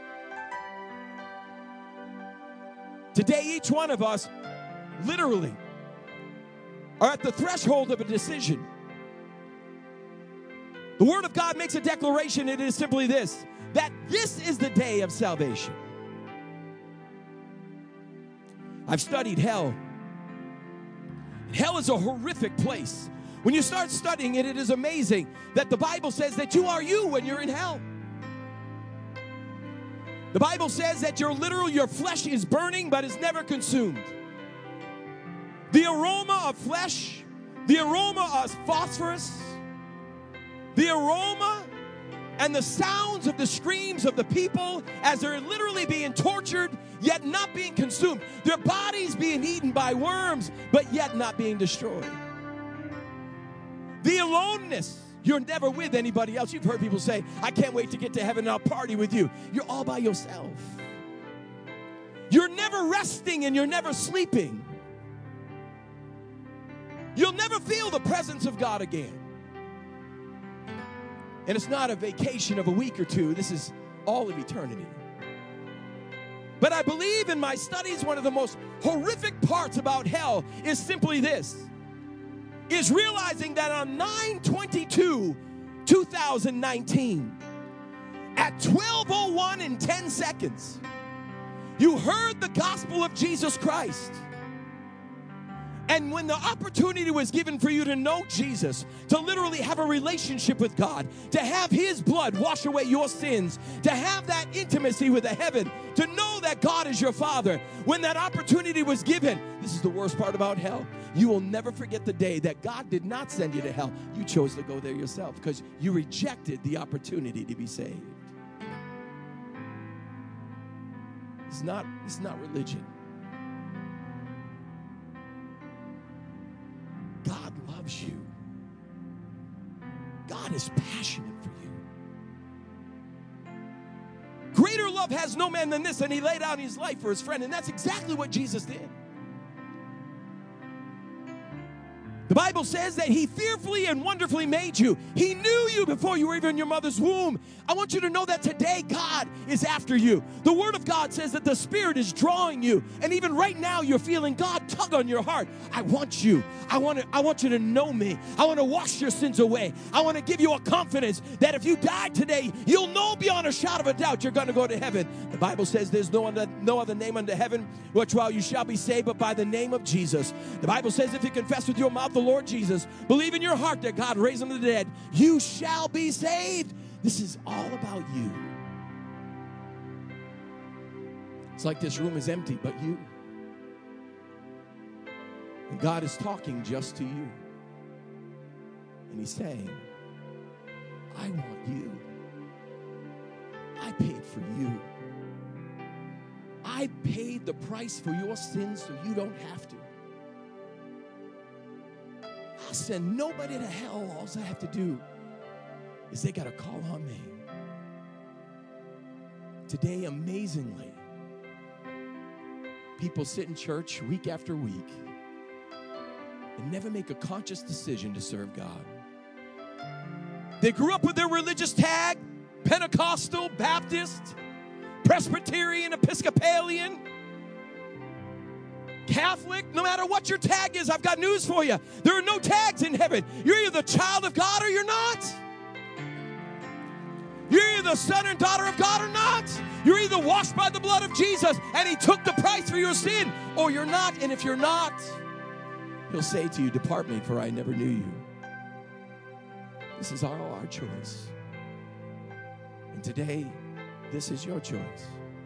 S4: Today, each one of us literally are at the threshold of a decision. The Word of God makes a declaration. It is simply this, that this is the day of salvation. I've studied hell. Hell is a horrific place. When you start studying it, it is amazing that the Bible says that you are you when you're in hell. The Bible says that your flesh is burning but is never consumed. The aroma of flesh, the aroma of phosphorus, the aroma and the sounds of the screams of the people as they're literally being tortured, yet not being consumed. Their bodies being eaten by worms, but yet not being destroyed. The aloneness. You're never with anybody else. You've heard people say, I can't wait to get to heaven and I'll party with you. You're all by yourself. You're never resting and you're never sleeping. You'll never feel the presence of God again. And it's not a vacation of a week or two. This is all of eternity. But I believe in my studies, one of the most horrific parts about hell is simply this, is realizing that on 9/22/2019, at 12:01 and 10 seconds, you heard the gospel of Jesus Christ. And when the opportunity was given for you to know Jesus, to literally have a relationship with God, to have his blood wash away your sins, to have that intimacy with the heaven, to know that God is your Father, when that opportunity was given, this is the worst part about hell. You will never forget the day that God did not send you to hell. You chose to go there yourself because you rejected the opportunity to be saved. It's not religion. God loves you. God is passionate for you. Greater love has no man than this, and he laid down his life for his friend, and that's exactly what Jesus did. The Bible says that he fearfully and wonderfully made you. He knew you before you were even in your mother's womb. I want you to know that today God is after you. The Word of God says that the Spirit is drawing you. And even right now you're feeling God tug on your heart. I want you. I want you to know me. I want to wash your sins away. I want to give you a confidence that if you die today, you'll know beyond a shadow of a doubt you're going to go to heaven. The Bible says there's no other name under heaven which while you shall be saved but by the name of Jesus. The Bible says if you confess with your mouth the the Lord Jesus, believe in your heart that God raised him from the dead, you shall be saved. This is all about you. It's like this room is empty, but you. And God is talking just to you. And he's saying, I want you. I paid for you. I paid the price for your sins so you don't have to. I'll send nobody to hell. All I have to do is they got to call on me. Today, amazingly, people sit in church week after week and never make a conscious decision to serve God. They grew up with their religious tag, Pentecostal, Baptist, Presbyterian, Episcopalian, Catholic. No matter what your tag is, I've got news for you. There are no tags in heaven. You're either the child of God or you're not. You're either the son and daughter of God or not. You're either washed by the blood of Jesus and he took the price for your sin, or you're not. And if you're not, he'll say to you, depart me, for I never knew you. This is all our choice. And today, this is your choice.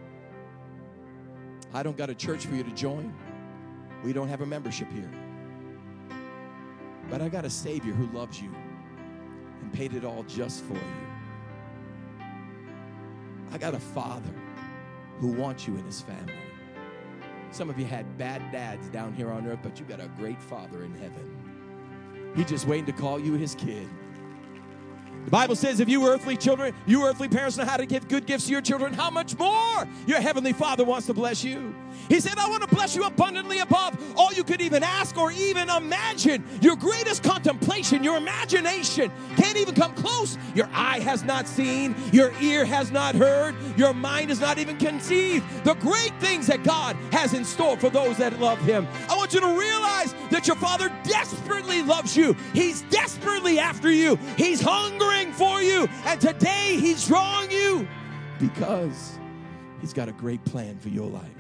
S4: I don't got a church for you to join. We don't have a membership here. But I got a Savior who loves you and paid it all just for you. I got a Father who wants you in his family. Some of you had bad dads down here on earth, but you got a great Father in heaven. He's just waiting to call you his kid. The Bible says if you earthly children, you earthly parents know how to give good gifts to your children, how much more your heavenly Father wants to bless you. He said, I want to bless you abundantly above all you could even ask or even imagine. Your greatest contemplation, your imagination can't even come close. Your eye has not seen, your ear has not heard, your mind has not even conceived the great things that God has in store for those that love him. I want you to realize that your Father desperately loves you. He's desperately after you. He's hungry for you, and today he's drawing you because he's got a great plan for your life.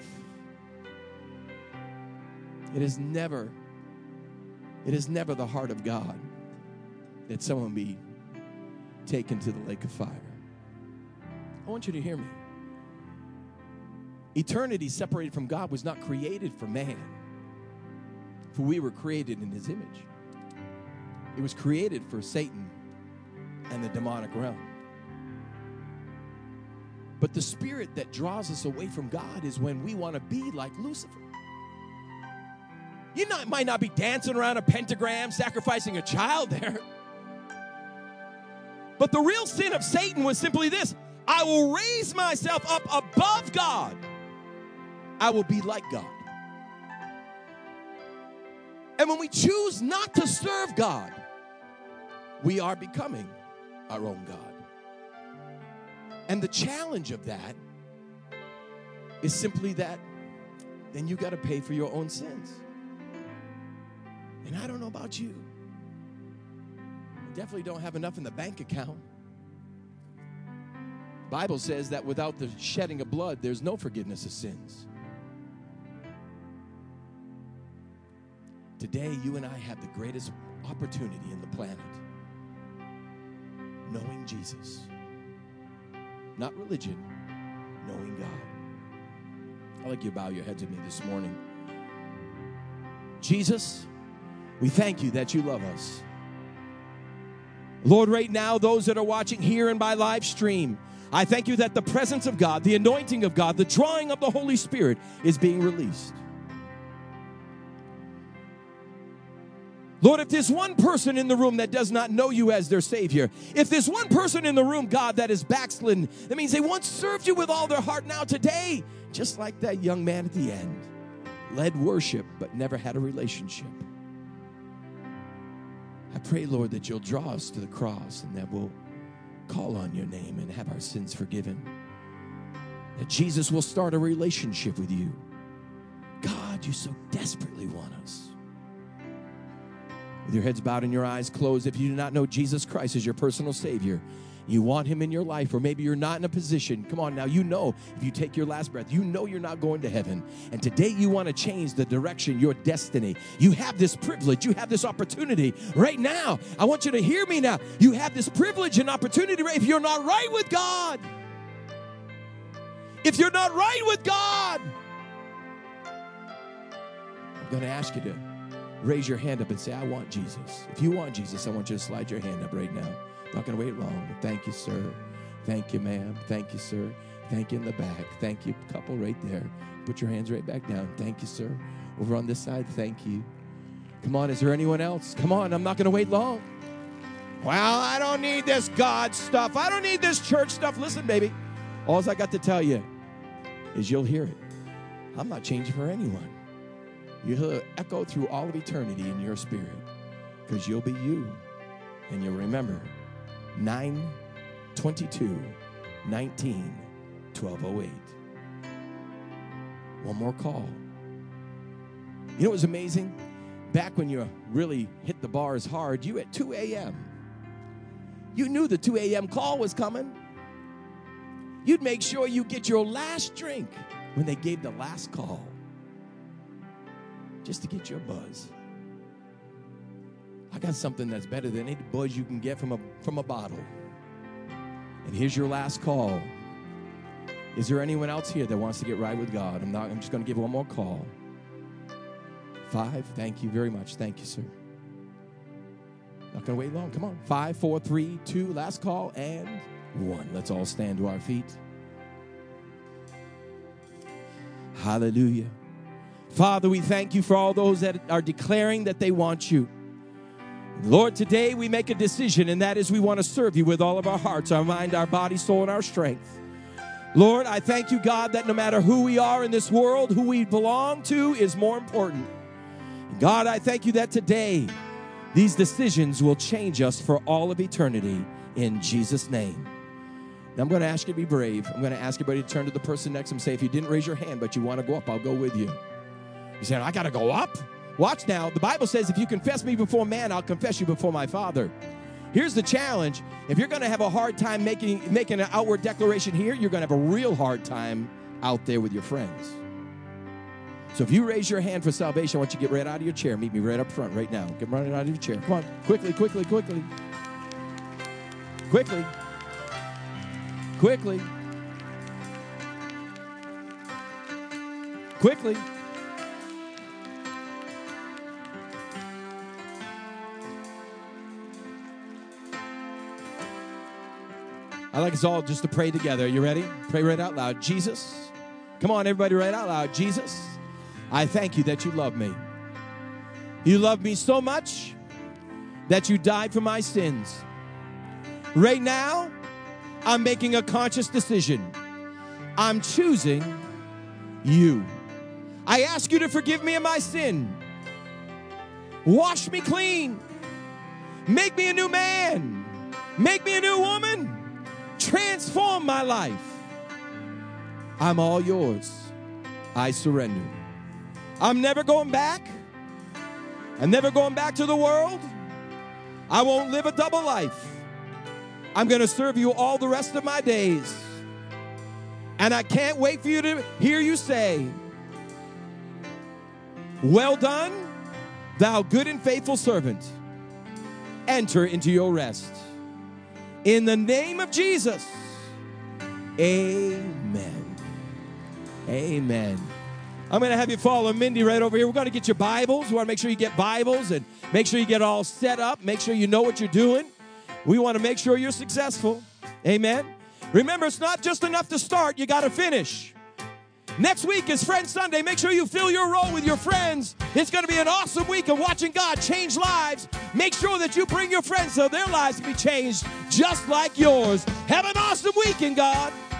S4: It is never the heart of God that someone be taken to the lake of fire. I want you to hear me. Eternity separated from God was not created for man, for we were created in his image. It was created for Satan and the demonic realm. But the spirit that draws us away from God is when we want to be like Lucifer. You might not be dancing around a pentagram, sacrificing a child there. But the real sin of Satan was simply this: I will raise myself up above God. I will be like God. And when we choose not to serve God, we are becoming our own God. And the challenge of that is simply that then you got to pay for your own sins. And I don't know about you. I definitely don't have enough in the bank account. The Bible says that without the shedding of blood, there's no forgiveness of sins. Today, you and I have the greatest opportunity in the planet. Knowing Jesus. Not religion, knowing God. I'd like you to bow your heads with me this morning. Jesus, we thank you that you love us. Lord, right now, those that are watching here and by live stream, I thank you that the presence of God, the anointing of God, the drawing of the Holy Spirit is being released. Lord, if there's one person in the room that does not know you as their Savior, if there's one person in the room, God, that is backslidden, that means they once served you with all their heart. Now today, just like that young man at the end, led worship but never had a relationship. I pray, Lord, that you'll draw us to the cross and that we'll call on your name and have our sins forgiven. That Jesus will start a relationship with you. God, you so desperately want us. With your heads bowed and your eyes closed, if you do not know Jesus Christ as your personal Savior, You want him in your life, or maybe you're not in a position. Come on now, you know if you take your last breath, you know you're not going to heaven. And today you want to change the direction, your destiny. You have this privilege. You have this opportunity right now. I want you to hear me now. You have this privilege and opportunity if you're not right with God. If you're not right with God, I'm going to ask you to raise your hand up and say, I want Jesus. If you want Jesus, I want you to slide your hand up right now. I'm not going to wait long. Thank you, sir. Thank you, ma'am. Thank you, sir. Thank you in the back. Thank you, couple right there. Put your hands right back down. Thank you, sir. Over on this side, thank you. Come on, is there anyone else? Come on, I'm not going to wait long. Well, I don't need this God stuff. I don't need this church stuff. Listen, baby, all I got to tell you is you'll hear it. I'm not changing for anyone. You'll echo through all of eternity in your spirit because you'll be you. And you'll remember 9/22/19/1208. One more call. You know what was amazing? Back when you really hit the bars hard, you at 2 a.m. You knew the 2 a.m. call was coming. You'd make sure you get your last drink when they gave the last call, just to get your buzz. I got something that's better than any buzz you can get from a bottle. And here's your last call. Is there anyone else here that wants to get right with God? I'm just going to give one more call. 5, thank you very much. Thank you, sir. Not going to wait long. Come on. 5, 4, 3, 2, last call, and 1. Let's all stand to our feet. Hallelujah. Father, we thank you for all those that are declaring that they want you. Lord, today we make a decision, and that is we want to serve you with all of our hearts, our mind, our body, soul, and our strength. Lord, I thank you, God, that no matter who we are in this world, who we belong to is more important. God, I thank you that today these decisions will change us for all of eternity in Jesus' name. Now, I'm going to ask you to be brave. I'm going to ask everybody to turn to the person next to them and say, if you didn't raise your hand but you want to go up, I'll go with you. You say, I got to go up? Watch now. The Bible says, if you confess me before man, I'll confess you before my Father. Here's the challenge. If you're going to have a hard time making an outward declaration here, you're going to have a real hard time out there with your friends. So if you raise your hand for salvation, I want you to get right out of your chair. Meet me right up front right now. Get right out of your chair. Come on. Quickly, quickly, quickly. Quickly. Quickly. Quickly. I'd like us all just to pray together. Are you ready? Pray right out loud. Jesus. Come on, everybody, right out loud. Jesus, I thank you that you love me. You love me so much that you died for my sins. Right now, I'm making a conscious decision. I'm choosing you. I ask you to forgive me of my sin. Wash me clean. Make me a new man. Make me a new woman. Transform my life. I'm all yours. I surrender. I'm never going back. I'm never going back to the world. I won't live a double life. I'm going to serve you all the rest of my days. And I can't wait for you to hear you say, well done, thou good and faithful servant. Enter into your rest. In the name of Jesus, amen. Amen. I'm going to have you follow Mindy right over here. We're going to get your Bibles. We want to make sure you get Bibles and make sure you get all set up. Make sure you know what you're doing. We want to make sure you're successful. Amen. Remember, it's not just enough to start. You got to finish. Next week is Friends Sunday. Make sure you fill your role with your friends. It's going to be an awesome week of watching God change lives. Make sure that you bring your friends so their lives can be changed just like yours. Have an awesome week in God.